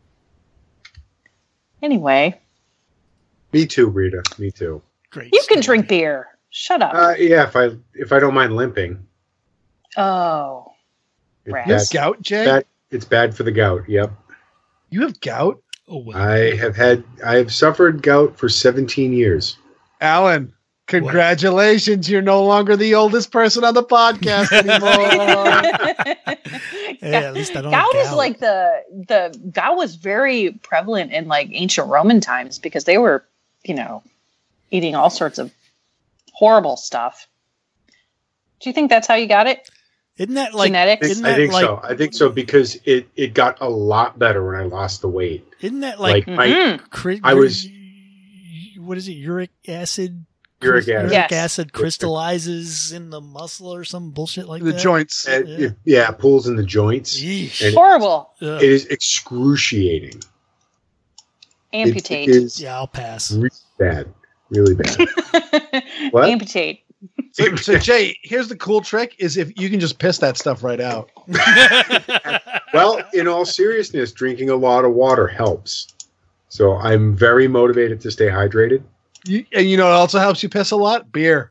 Anyway, Me too, Rita. Me too. Great. you can story. drink beer. Shut up. Uh, yeah, if I if I don't mind limping. Oh, It's Right. You have bad, gout, Jay? bad- it's bad for the gout. Yep. You have gout? Oh, well. I have had I have suffered gout for seventeen years. Alan, congratulations. You're no longer the oldest person on the podcast anymore. Hey, at least I don't gout have is like the the gout was very prevalent in like ancient Roman times because they were, you know, eating all sorts of horrible stuff. Do you think that's how you got it? Isn't that like Genetics? Isn't I that think like, so. I think so because it, it got a lot better when I lost the weight. Isn't that like, Like, my Mhm. cri- I was- what is it? Uric acid. Uric Crys- acid. Yes. acid crystallizes in the muscle or some bullshit like The that. joints. Uh, Yeah. it- yeah, it pulls in the joints. Yeesh. And- Horrible. Ugh. It is excruciating. Amputate. It is Yeah, I'll pass. really bad. Really bad. What? Amputate. So, so, Jay, here's the cool trick is if you can just piss that stuff right out. Well, in all seriousness, drinking a lot of water helps. So I'm very motivated to stay hydrated. You, and you know what also helps you piss a lot? Beer.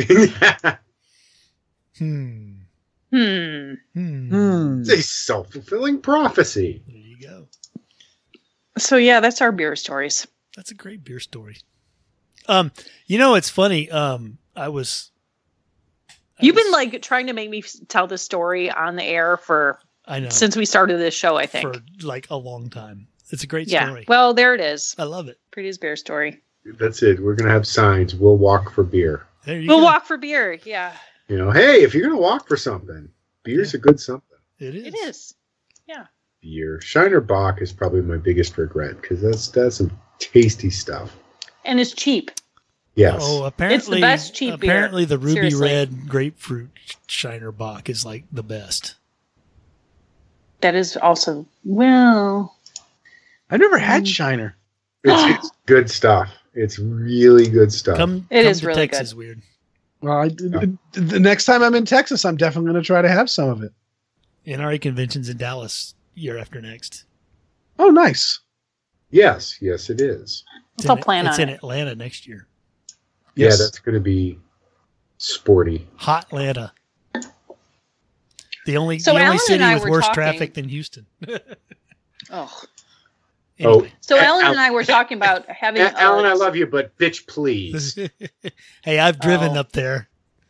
hmm. Hmm. Hmm. Hmm. It's a self-fulfilling prophecy. There you go. So yeah, that's our beer stories. That's a great beer story. Um, you know, it's funny. Um, I was. I You've was- been like trying to make me f- tell this story on the air for I know, since we started this show, I think. for like a long time. It's a great Yeah. story. Well, there it is. I love it. Pretty's beer story. That's it. We're gonna have signs. We'll walk for beer. There you We'll go. walk for beer. Yeah, You know, hey, if you're gonna walk for something, beer's a good something. It is. it is. Beer. Shiner Bock is probably my biggest regret because that's that's some tasty stuff. And it's cheap. Yes. Oh, apparently, best cheap beer. apparently the ruby Seriously. red grapefruit Shiner Bock is like the best. That is also, well, I've never had Shiner. It's, it's good stuff. It's really good stuff. Come, It come is to really Texas, weird. Well, I, the next time I'm in Texas, I'm definitely going to try to have some of it. N R A conventions in Dallas year after next. Oh, nice. Yes, yes, it is. It's I'll in, plan It's on in it. Atlanta next year. Yes. Yeah, that's going to be sporty. Hot Atlanta. The only So the only Alan city and I with were worse talking- traffic than Houston. oh. Anyway. So Al- Alan and I were talking about having. A- Alan, I a- love you, but bitch, please. Hey, I've driven Oh. up there.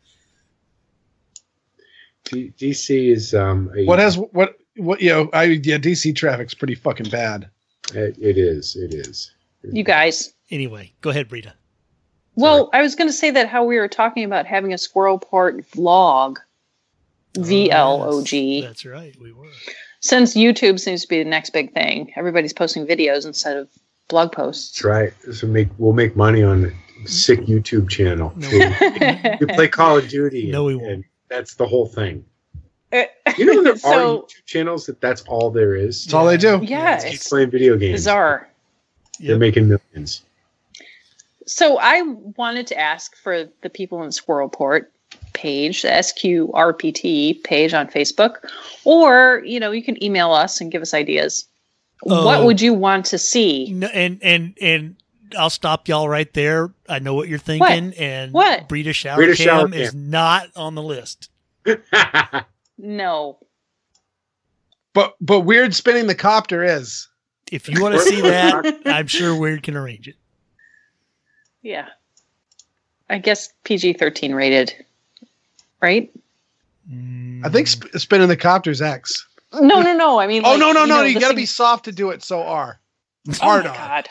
D- DC is um. A, What has what what you know? I yeah, D C traffic's pretty fucking bad. It, it is. It is. You guys. Anyway, go ahead, Brita. Well, I was going to say that how we were talking about having a Squirrel Port vlog, V L O G. Oh, yes, that's right. We were. Since YouTube seems to be the next big thing, everybody's posting videos instead of blog posts. That's right. So make we'll make money on a sick YouTube channel. No. You play Call of Duty. No, we and, won't. and that's the whole thing. You know there So- are YouTube channels that that's all there is. That's all they do. Yeah, Keep it's playing video games. bizarre. They're Yep. making millions. So I wanted to ask for the people in Squirrel Report page, the S Q R P T page on Facebook, or, you know, you can email us and give us ideas. Oh. What would you want to see? No, and and and I'll stop y'all right there. I know what you're thinking. And What? Brita Shower Brita Cam Shower is Cam. not on the list. No. But but weird spinning the copter is. If you want to see that, I'm sure Weird can arrange it. Yeah. I guess P G thirteen rated, right? I think sp- spinning the copter's X. No, no, no. I mean, Oh like, no no you no! know, You the got to sig- be soft to do it. So R. Oh Hard my on. God.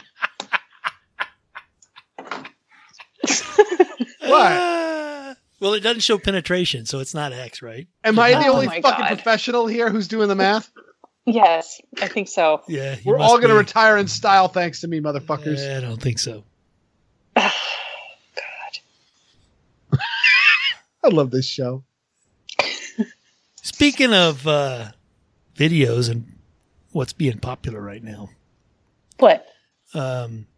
What? Uh, well, it doesn't show penetration, so it's not X, right? Am I the Oh only my fucking God. professional here who's doing the math? Yes, I think so. Yeah. you We're must all going to be. retire in style thanks to me, motherfuckers. I don't think so. God. I love this show. Speaking of uh, videos and what's being popular right now, What? um,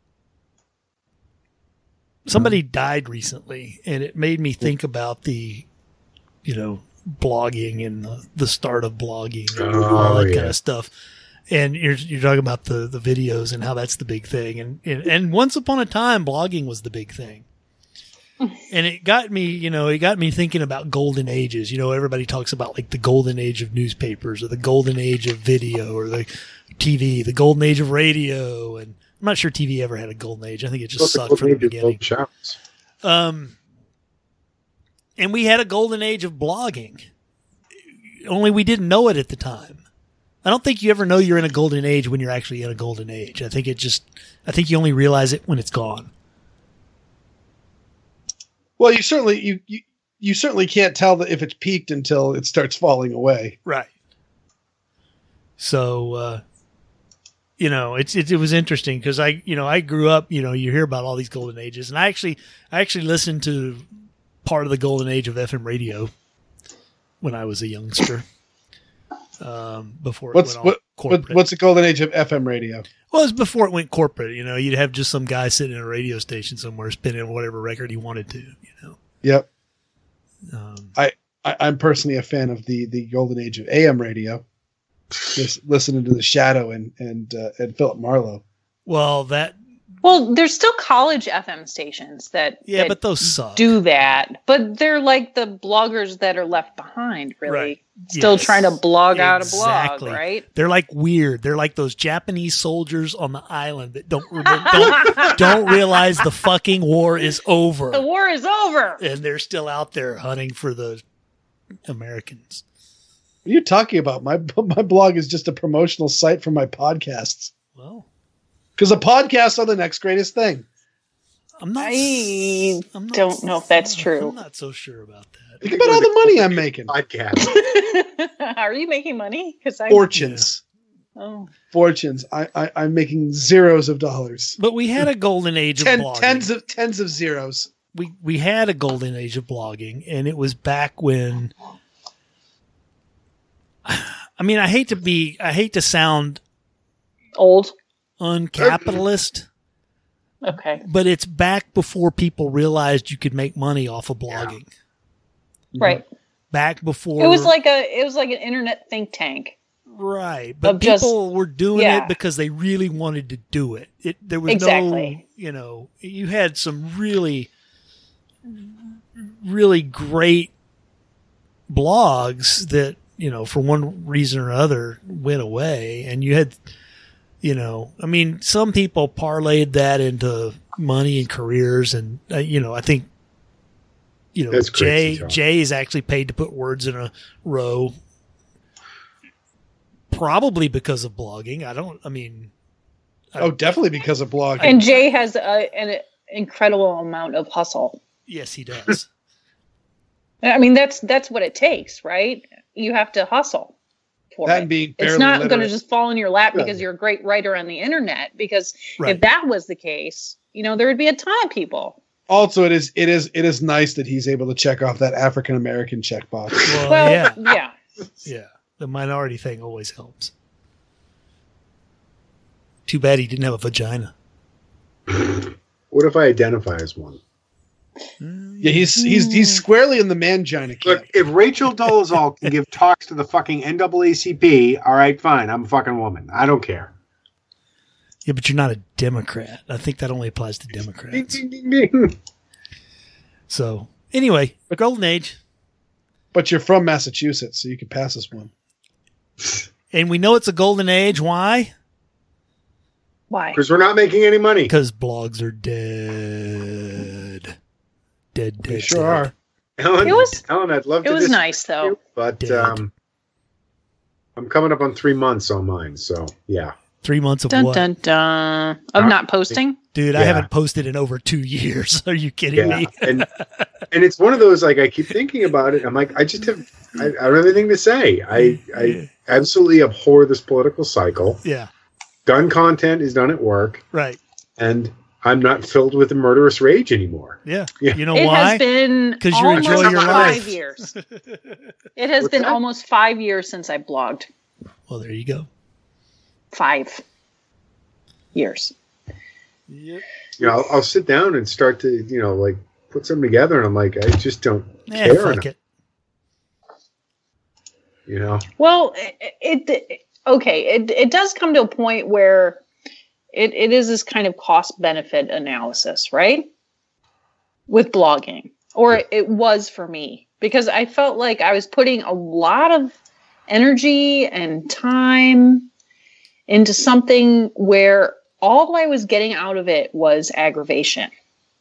somebody died recently, and it made me think about the, you know, blogging and the, the start of blogging and Oh, all that yeah. kind of stuff. And you're you're talking about the, the videos and how that's the big thing. And, and and once upon a time, blogging was the big thing. And it got me, you know, it got me thinking about golden ages. You know, everybody talks about like the golden age of newspapers or the golden age of video or the T V, the golden age of radio. And I'm not sure T V ever had a golden age. I think it just sucked from the beginning. Showers. Um, and we had a golden age of blogging. Only we didn't know it at the time. I don't think you ever know you're in a golden age when you're actually in a golden age. I think it just, I think you only realize it when it's gone. Well, you certainly you, you you certainly can't tell that if it's peaked until it starts falling away. Right. So, uh, you know, it's, it, it was interesting because I, you know, I grew up, you know, you hear about all these golden ages, and I actually, I actually listened to part of the golden age of F M radio when I was a youngster. Um, before it What's went all what, corporate. what what's the golden age of F M radio? Well, it was before it went corporate. You know, you'd have just some guy sitting in a radio station somewhere spinning whatever record he wanted to. You know. Yep. Um, I, I'm personally a fan of the the golden age of A M radio. Just listening to The Shadow and and uh, and Philip Marlowe. well, that Well, there's still college F M stations that, yeah, that but those suck. do that, but they're like the bloggers that are left behind, really. Right. Still Yes. trying to blog out a Exactly. blog, right? They're like weird. They're like those Japanese soldiers on the island that don't remember, don't, don't realize the fucking war is over, The war is over. and they're still out there hunting for the Americans. What are you talking about? My my blog is just a promotional site for my podcasts. Well, Because the podcasts are the next greatest thing. I'm not. I I'm not don't know if that's true. I'm not so sure about that. Think about all the money I'm making. Podcast. Are you making money? Because I Fortunes. oh. Fortunes. I, I, I'm making zeros of dollars. But we had a golden age Ten, of blogging. tens of tens of zeros. we we had a golden age of blogging, and it was back when. I mean, I hate to be. I hate to sound Old. uncapitalist. Okay. But it's back before people realized you could make money off of blogging. Right. Back before It was like a it was like an internet think tank. right, but of just- people were doing yeah. it because they really wanted to do it. It there was Exactly. no, you know, you had some really, really great blogs that you know for one reason or other went away, and you had. You know, I mean, some people parlayed that into money and careers, and uh, you know, I think, you know, That's Jay crazy, John. Jay is actually paid to put words in a row, probably because of blogging. I don't. I mean, I, Oh, definitely because of blogging. And Jay has a, an incredible amount of hustle. yes, he does. I mean, that's that's what it takes, right? You have to hustle for that it. and being It's barely not going to literate. just fall in your lap Yeah. because you're a great writer on the internet. Because Right. if that was the case, you know, there would be a ton of people. Also, it is it is it is nice that he's able to check off that African American checkbox. Well, Well, yeah, yeah. yeah. The minority thing always helps. Too bad he didn't have a vagina. What if I identify as one? Yeah, he's he's he's squarely in the mangina camp. Look, if Rachel Dolezal can give talks to the fucking N double A C P, all right, fine. I'm a fucking woman. I don't care. Yeah, but you're not a Democrat. I think that only applies to Democrats. Ding, ding, ding, ding. So anyway, golden age. But you're from Massachusetts, so you can pass this one. And we know it's a golden age. Why? Why? Because we're not making any money. Because blogs are dead. Dead, dead, They sure dead. are. Ellen, It was- Ellen, I'd love It to was disagree nice, though. with you, but Dead. um, I'm coming up on three months on mine, so yeah. Three months of Dun what? dun dun. Of not posting? Dude, I Yeah. haven't posted in over two years. Are you kidding Yeah, me? and and it's one of those, like, I keep thinking about it. I'm like, I just have, I, I don't have anything to say. I I absolutely abhor this political cycle. Yeah, Gun content is done at work, right. and I'm not filled with a murderous rage anymore. Yeah. Yeah. You know It why? has been 'Cause you almost enjoy your five life. years. It has What's been that? almost five years since I blogged. Well, there you go. Five years. Yep. You know, I'll, I'll sit down and start to, you know, like put something together, and I'm like, I just don't Eh, care. fuck enough, it. You know, Well, it, it okay. It it does come to a point where it, it is this kind of cost benefit analysis, right? With blogging, or it was for me, because I felt like I was putting a lot of energy and time into something where all I was getting out of it was aggravation.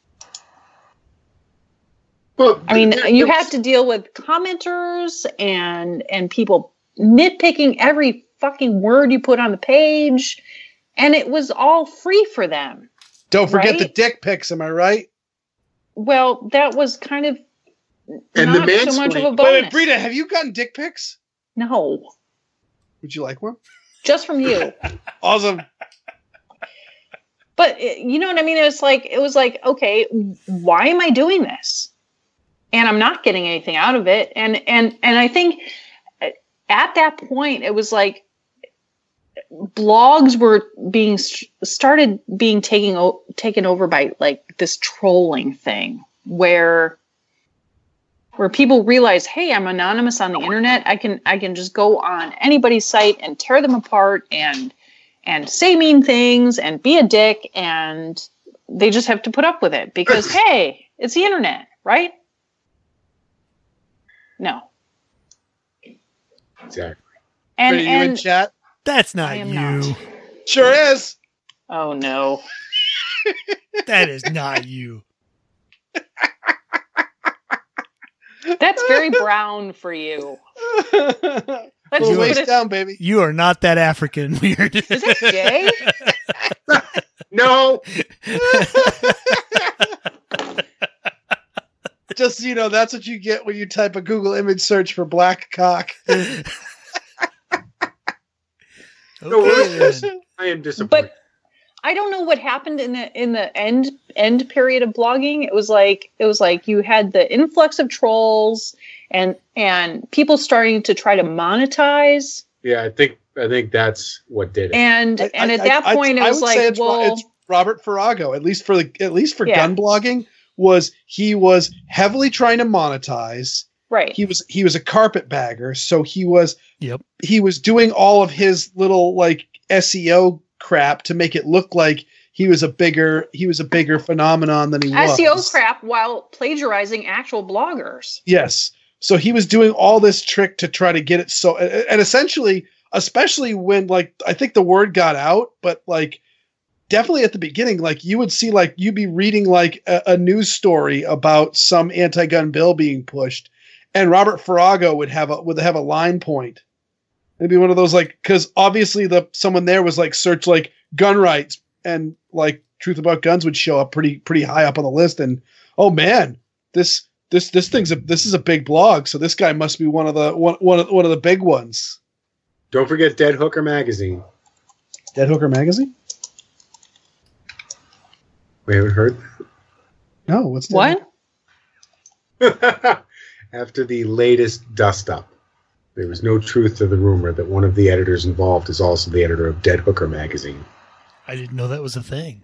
well, I mean, th- you that's- have to deal with commenters and and people nitpicking every fucking word you put on the page, and it was all free for them. Don't forget the Right? dick pics, am I right? Well, that was kind of And the not so much of a mansplaining- bonus. Wait, wait, Brita, have you gotten dick pics? No, Would you like one? just from you. Awesome. But it- you know what I mean? It was like it was like, okay, why am I doing this? And I'm not getting anything out of it. And and and I think at that point it was like blogs were being started being taken o- taken over by like this trolling thing where where people realize, hey, I'm anonymous on the internet. I can I can just go on anybody's site and tear them apart and and say mean things and be a dick, and they just have to put up with it because hey, it's the internet, right? No. exactly. And Brita, you in and chat? That's not I am you. not. Sure is. oh no. That is not you. That's very brown for you. Let's Little just put waist it, down, baby. You are not that African weird. is it gay? No, Just so you know, that's what you get when you type a Google image search for black cock. Okay, no, we're- then. I am disappointed. But I don't know what happened in the in the end end period of blogging. It was like it was like you had the influx of trolls and and people starting to try to monetize. yeah, I think I think that's what did it. And I- and I- at that I- point I it was would say like, it's, Ro- well, it's Robert Farrago, at least for the at least for Yeah. gun blogging, was he was heavily trying to monetize. right. He was he was a carpetbagger, so he was Yep. he was doing all of his little like S E O crap to make it look like he was a bigger he was a bigger phenomenon than he was. S E O crap while plagiarizing actual bloggers. Yes. So he was doing all this trick to try to get it so, and essentially, especially when like, I think the word got out, but like definitely at the beginning, like you would see, like you'd be reading like a, a news story about some anti-gun bill being pushed, and Robert Farrago would have a, would have a line point. It'd be one of those like, cause obviously the, someone there was like search like gun rights, and like Truth About Guns would show up pretty, pretty high up on the list. And, oh man, this, This this thing's a this is a big blog, so this guy must be one of the one one of, one of the big ones. Don't forget Dead Hooker Magazine. Dead Hooker Magazine? We haven't heard that? No, what's Dead What? After the latest dust-up, there was no truth to the rumor that one of the editors involved is also the editor of Dead Hooker Magazine. I didn't know that was a thing.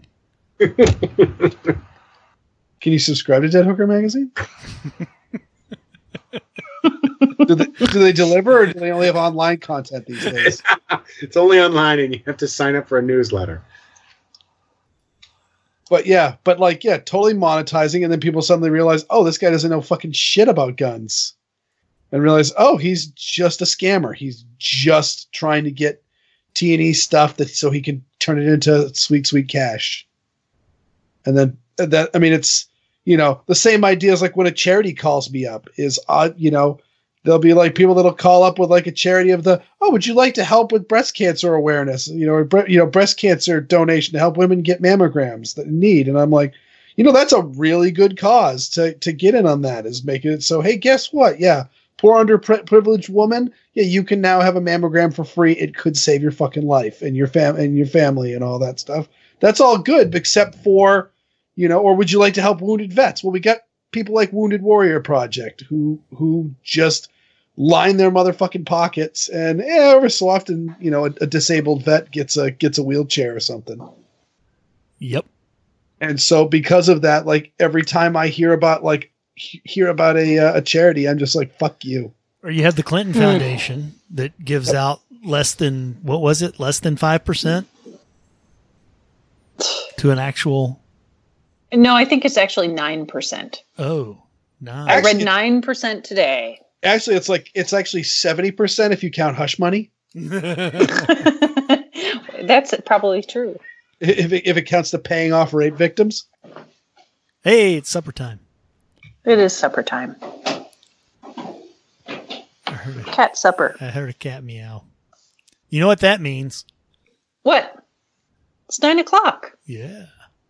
Can you subscribe to Dead Hooker Magazine? do, they, do they deliver, or do they only have online content these days? It's only online, and you have to sign up for a newsletter. But yeah, but like, yeah, totally monetizing, and then people suddenly realize, oh, this guy doesn't know fucking shit about guns. And realize, oh, he's just a scammer. He's just trying to get T and E stuff that so he can turn it into sweet, sweet cash. And then that, I mean, it's, you know, the same idea as like when a charity calls me up is, uh, you know, there'll be like people that'll call up with like a charity of the, oh, would you like to help with breast cancer awareness? You know, or bre- you know, breast cancer donation to help women get mammograms that need. And I'm like, you know, that's a really good cause to to get in on that, is making it so, hey, guess what? Yeah, poor underprivileged woman. Yeah, you can now have a mammogram for free. It could save your fucking life and your fam and your family and all that stuff. That's all good, except for, you know, or would you like to help wounded vets? Well, we got people like Wounded Warrior Project who who just line their motherfucking pockets, and eh, every so often, you know, a, a disabled vet gets a gets a wheelchair or something. Yep. And so because of that, like every time I hear about like he- hear about a uh, a charity, I'm just like, fuck you. Or you have the Clinton Foundation that gives out less than, what was it? Less than five percent to an actual. No, I think it's actually nine percent. Oh, nice. I read Actually- nine percent today. Actually, it's like it's actually seventy percent if you count hush money. That's probably true. If it, if it counts the paying off rape victims. Hey, it's supper time. It is supper time. I heard a, Cat supper. I heard a cat meow. You know what that means? What? It's nine o'clock. Yeah.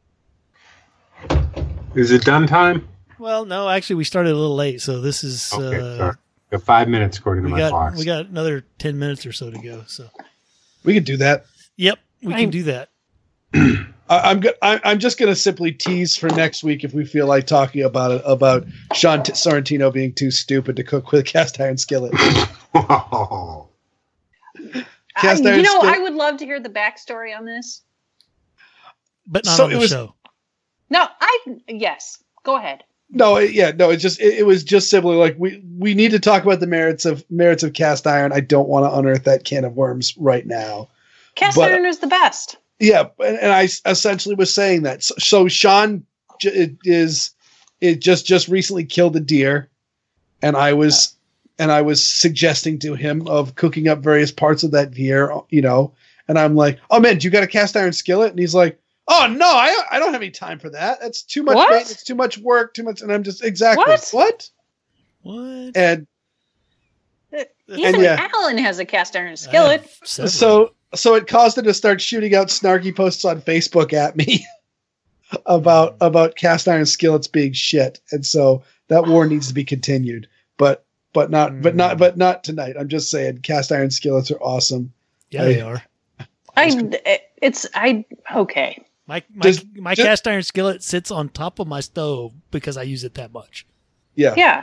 Is it done time? Well, no, actually, we started a little late, so this is. Okay, uh, sorry. Got five minutes according to we my got clock. we got another ten minutes or so to go. So, We could do that. yep, we I- can do that. I, I'm go- I, I'm just going to simply tease for next week if we feel like talking about it, about Sean T- Sorrentino being too stupid to cook with a cast iron skillet. Oh. Cast I, iron you know, skillet- I would love to hear the backstory on this. But not So on it the was- show. No, I yes. Go ahead. No, it, yeah, no, it's just it, it was just simply like we we need to talk about the merits of merits of cast iron. I don't want to unearth that can of worms right now. Cast But- iron is the best. Yeah, and, and I s- essentially was saying that. So, so Sean j- it is it just just recently killed a deer, and I was and I was suggesting to him of cooking up various parts of that deer, you know, and I'm like, oh man, do you got a cast iron skillet? And he's like, oh no, I I don't have any time for that. That's too much. What? It's too much work. Too much. And I'm just exactly What? what? What? And Even yeah. Alan has a cast iron skillet. I have several. so so it caused him to start shooting out snarky posts on Facebook at me about about cast iron skillets being shit, and so that war needs to be continued. But but not but not but not tonight. I'm just saying, cast iron skillets are awesome. yeah, they are. I it's I okay. My my, Does- my just- cast iron skillet sits on top of my stove because I use it that much. Yeah, Yeah.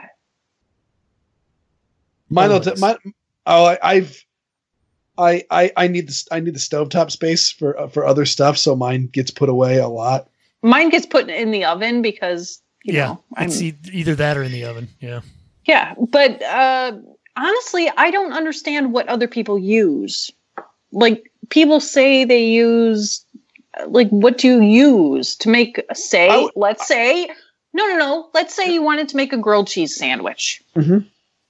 mine. will Always. t- mine oh, I, I've. I, I, I need the I need the stovetop space for uh, for other stuff, so mine gets put away a lot. Mine gets put in the oven because you yeah, know I'm, it's e- either that or in the oven. Yeah. yeah. But uh, honestly, I don't understand what other people use. Like people say they use, like what do you use to make? Say, I w- let's say, no, no, no. Let's say you wanted to make a grilled cheese sandwich. Mhm.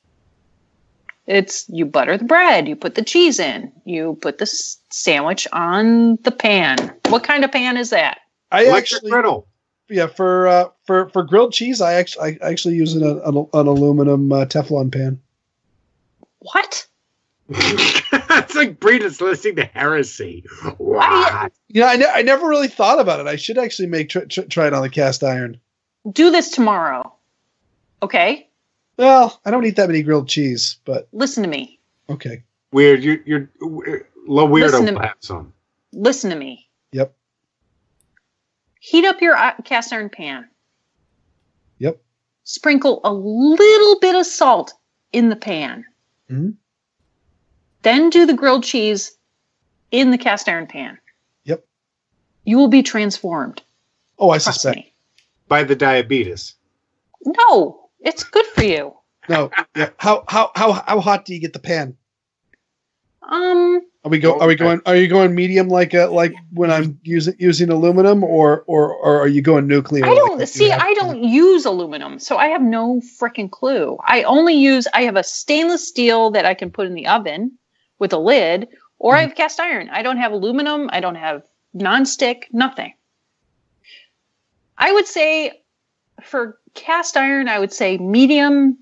It's you butter the bread, you put the cheese in, you put the s- sandwich on the pan. What kind of pan is that? I Electric actually griddle. yeah for uh, for for grilled cheese, I actually I actually use an an, an aluminum uh, Teflon pan. What? It's like Breda's listening to heresy. Wow. Yeah, I, ne- I never really thought about it. I should actually make tr- tr- try it on the cast iron. Do this tomorrow. Okay? Well, I don't eat that many grilled cheese, but Listen to me. okay. Weird. You're you're weird, low Listen weirdo to- hat some. Listen to me. Yep. Heat up your uh, cast iron pan. Yep. Sprinkle a little bit of salt in the pan. Mhm. Then do the grilled cheese in the cast iron pan. Yep. You will be transformed. Oh, I Trust suspect. me. By the diabetes. No, it's good for you. No. Yeah. How how how how hot do you get the pan? Um, Are we go? Are we going? Are you going medium like a, like when I'm using using aluminum, or or or are you going nuclear? I like don't what you see. have? I don't use aluminum, so I have no freaking clue. I only use. I have a stainless steel that I can put in the oven with a lid, or I have cast iron. I don't have aluminum. I don't have nonstick. Nothing. I would say for cast iron, I would say medium,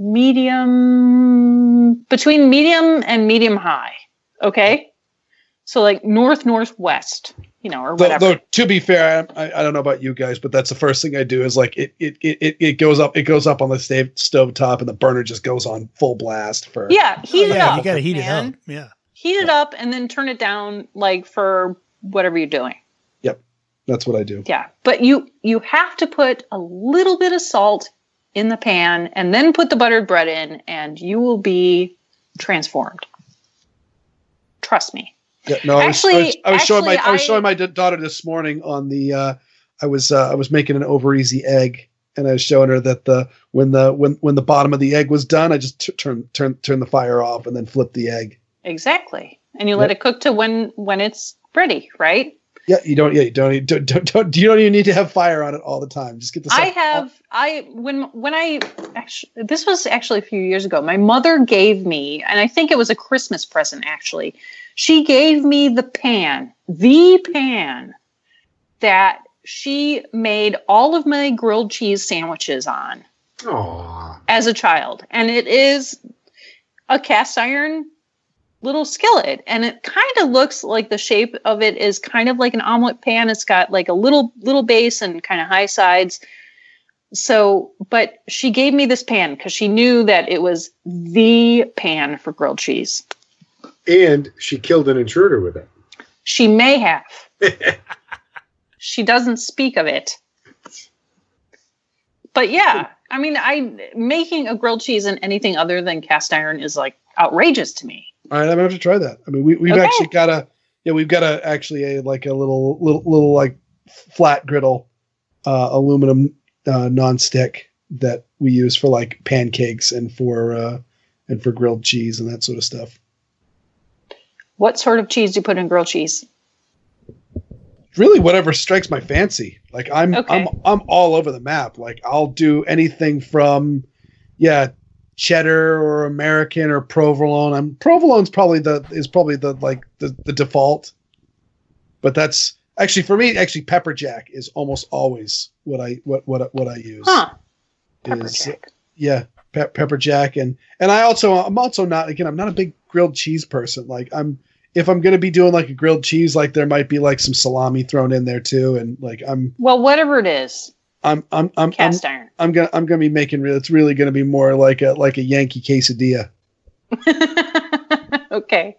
medium between medium and medium high. Okay, so like north northwest, you know, or Though, whatever. though, to be fair, I, I don't know about you guys, but that's the first thing I do is like it it it, it goes up it goes up on the stove stove top and the burner just goes on full blast for Yeah, heat Oh, it yeah, up. you got to heat man. it up. Yeah. Heat it up and then turn it down like for whatever you're doing. That's what I do. Yeah. But you you have to put a little bit of salt in the pan and then put the buttered bread in and you will be transformed. Trust me. Yeah, no, I was, I was, Actually- I was showing my actually, I was I- showing my d- daughter this morning on the uh, I was uh, I was making an over easy egg and I was showing her that the when the when when the bottom of the egg was done, I just t- turn turn turn the fire off and then flip the egg. Exactly. And you let Yep. it cook to when when it's ready, right? Yeah, you don't. Yeah, you don't. Need, don't, don't, don't. You don't even need to have fire on it all the time. Just get the. I stuff- have I when when I actually this was actually a few years ago. My mother gave me, and I think it was a Christmas present actually. She gave me the pan, the pan that she made all of my grilled cheese sandwiches on Aw. as a child, and it is a cast iron little skillet, and it kind of looks like the shape of it is kind of like an omelet pan. It's got like a little little base and kind of high sides. So, but she gave me this pan because she knew that it was the pan for grilled cheese. And she killed an intruder with it. She may have. She doesn't speak of it. But yeah, I mean, I making a grilled cheese in anything other than cast iron is like outrageous to me. All right, I'm gonna have to try that. I mean, we we've Okay. actually got a yeah, we've got a actually a like a little little little like flat griddle, uh, aluminum uh, nonstick that we use for like pancakes and for uh, and for grilled cheese and that sort of stuff. What sort of cheese do you put in grilled cheese? Really, whatever strikes my fancy. Like I'm Okay. I'm I'm all over the map. Like I'll do anything from yeah. cheddar or American or provolone. I'm provolone's probably the is probably the like the, the default. But that's actually for me actually pepper jack is almost always what I what what what I use. Huh. Pepper Is- jack. Yeah, pe- pepper jack and and I also I'm also not again I'm not a big grilled cheese person. Like I'm if I'm going to be doing like a grilled cheese like there might be like some salami thrown in there too and like I'm Well, whatever it is, I'm I'm I'm I'm, cast iron. I'm gonna I'm gonna be making real. It's really gonna be more like a like a Yankee quesadilla. Okay.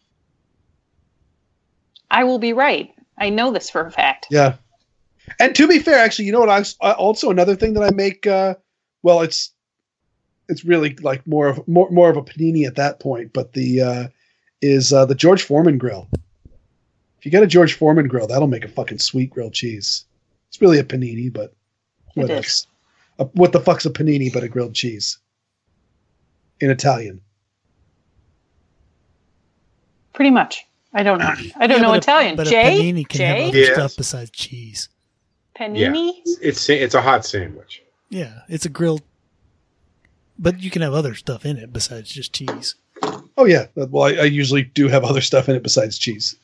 I will be right. I know this for a fact. Yeah, and to be fair, actually, you know what? I s- I- also another thing that I make. Uh, well, it's it's really like more of more more of a panini at that point. But the uh, is uh, the George Foreman grill. If you get a George Foreman grill, that'll make a fucking sweet grilled cheese. It's really a panini, but It what is. else? Uh, what the fuck's a panini but a grilled cheese in Italian? Pretty much. I don't know. I don't Yeah, know but a- Italian. but Jay? a panini can have Jay? other Yes. stuff besides cheese. Panini? It's it's a hot sandwich. Yeah, it's a grilled, but you can have other stuff in it besides just cheese. Oh yeah. Well, I, I usually do have other stuff in it besides cheese.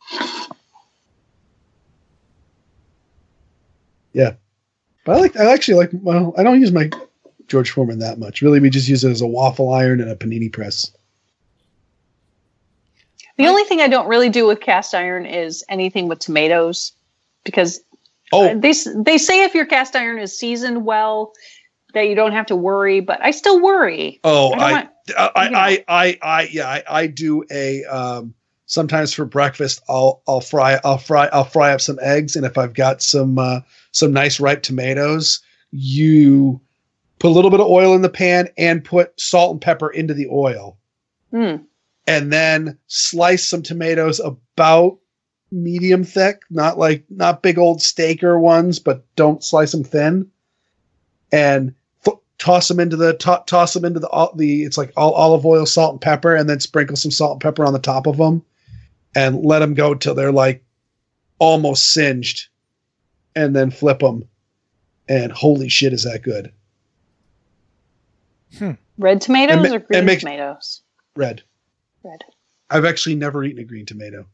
Yeah, but I like. I actually like. Well, I don't use my George Foreman that much. Really, we just use it as a waffle iron and a panini press. The only thing I don't really do with cast iron is anything with tomatoes because Oh, they s- they say if your cast iron is seasoned well, that you don't have to worry, but I still worry. Oh, I, I, want, I, I, you know. I, I, I, yeah, I, I do a, um, sometimes for breakfast, I'll, I'll fry, I'll fry, I'll fry up some eggs. And if I've got some, uh, some nice ripe tomatoes, you put a little bit of oil in the pan and put salt and pepper into the oil. Mm. And then slice some tomatoes about medium thick, not like, not big old steaker ones, but don't slice them thin. And th- toss them into the, to- toss them into the, uh, the, it's like all olive oil, salt and pepper, and then sprinkle some salt and pepper on the top of them and let them go till they're like almost singed, and then flip them. And holy shit, is that good. Hmm. Red tomatoes And ma- or green and make- tomatoes? Red. Red. I've actually never eaten a green tomato.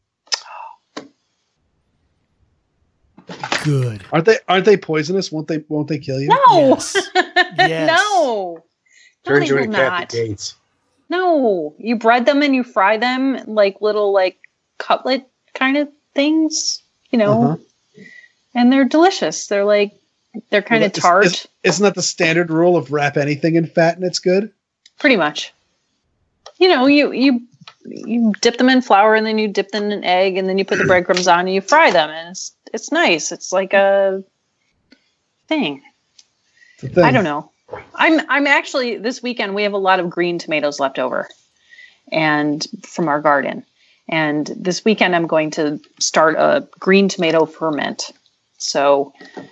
Good. Aren't they? Aren't they poisonous? Won't they? Won't they kill you? No. Yes. Yes. No. Turns No, you they into will Kathy not. Gates. No. You bread them and you fry them like little like cutlet kind of things, you know, Uh-huh. and they're delicious. They're like, they're kind Well, of is- tart, is- Isn't that the standard rule of wrap anything in fat and it's good? pretty much. You know, you, you, you dip them in flour and then you dip them in egg and then you put the breadcrumbs on and you fry them and it's, it's nice. It's like a thing. It's a thing. I don't know. I'm I'm actually this weekend we have a lot of green tomatoes left over and from our garden. And this weekend I'm going to start a green tomato ferment. So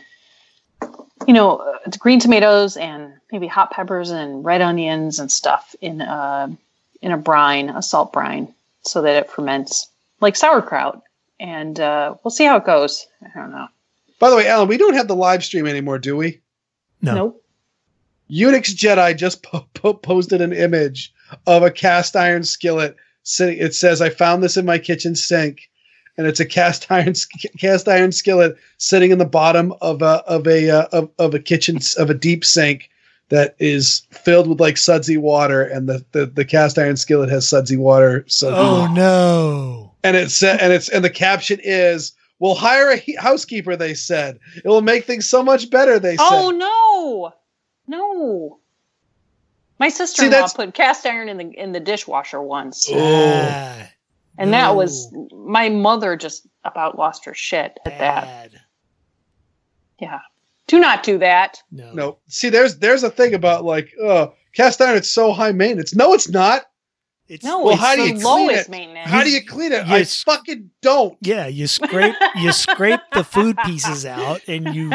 you know, uh, it's green tomatoes and maybe hot peppers and red onions and stuff in a in a brine, a salt brine, so that it ferments like sauerkraut. And uh, we'll see how it goes. I don't know. By the way, Alan, we don't have the live stream anymore, do we? No. Nope. Unix Jedi just po- po- posted an image of a cast iron skillet sitting. It says, "I found this in my kitchen sink," and it's a cast iron cast iron skillet sitting in the bottom of a of a uh, of, of a kitchen of a deep sink that is filled with like sudsy water, and the the, the cast iron skillet has sudsy water. So Oh no. and it's and it's and the caption is, "We'll hire a he- housekeeper." They said it will make things so much better. They said. Oh no, no! My sister-in-law that's- put cast iron in the in the dishwasher once, Ah, and that no. was my mother just about lost her shit at that. bad. Yeah, do not do that. No. No, see, there's there's a thing about like, oh, cast iron. It's so high maintenance. No, it's not. It's No, Well, it's how do the you clean lowest it? maintenance. How do you clean it? I Yes. fucking don't. yeah, you scrape you scrape the food pieces out and you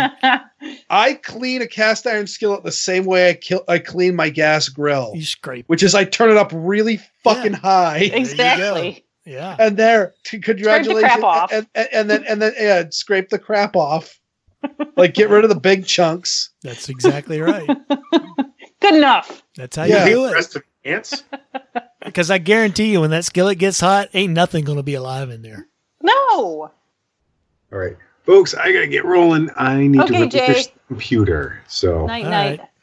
I clean a cast iron skillet the same way I kill I clean my gas grill, you scrape. which is I turn it up really fucking Yeah. high, exactly. Yeah. and there, c- congratulations, crap off. And, and, and then and then yeah, scrape the crap off, like get rid of the big chunks. That's exactly right. Good enough. That's how Yeah. you do it. Rest of ants? Because I guarantee you when that skillet gets hot, ain't nothing gonna be alive in there. No. All right. Folks, I got to get rolling. I need Okay, to rip up this Jay. computer. So, Night All night. right.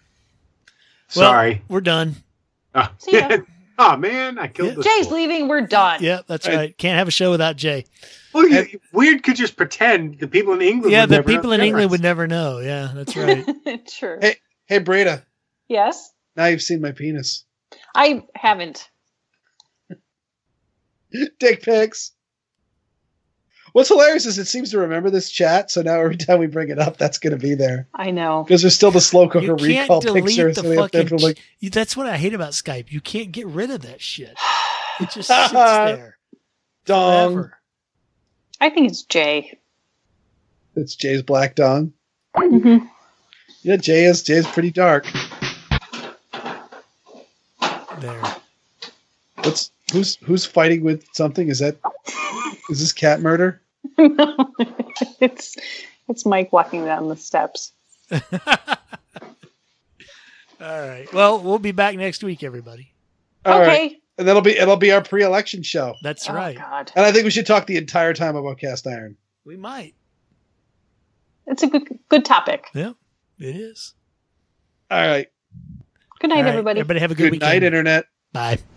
sorry. Well, we're done. Oh, See ya. oh, man. I killed Yeah. this. Jay's boy. leaving. We're done. Yeah, that's I- right. Can't have a show without Jay. Well, you, weird could just pretend the people in England Yeah, would the never know people the in England would difference. never know. Yeah, that's right. True. Hey, hey, Breda, Yes, now you've seen my penis. I haven't. Dick pics. What's hilarious is it seems to remember this chat, so now every time we bring it up, that's going to be there I know. because there's still the slow You cooker can't recall delete picture. the So we have to fucking. like, you- that's what I hate about Skype. You can't get rid of that shit. It just sits there dong. forever. I think it's Jay. It's Jay's black dong. Mm-hmm. Yeah, Jay is Jay's pretty dark. There. What's who's who's fighting with something? Is that is this cat murder? No, it's it's Mike walking down the steps. All right. Well, we'll be back next week, everybody. All right. Okay. And that'll be it'll be our pre-election show. That's Oh, right. God. And I think we should talk the entire time about cast iron. We might. It's a good good topic. Yeah, it is. All right. Good night, All right. everybody. Everybody have a good, Good weekend. night, internet. Bye.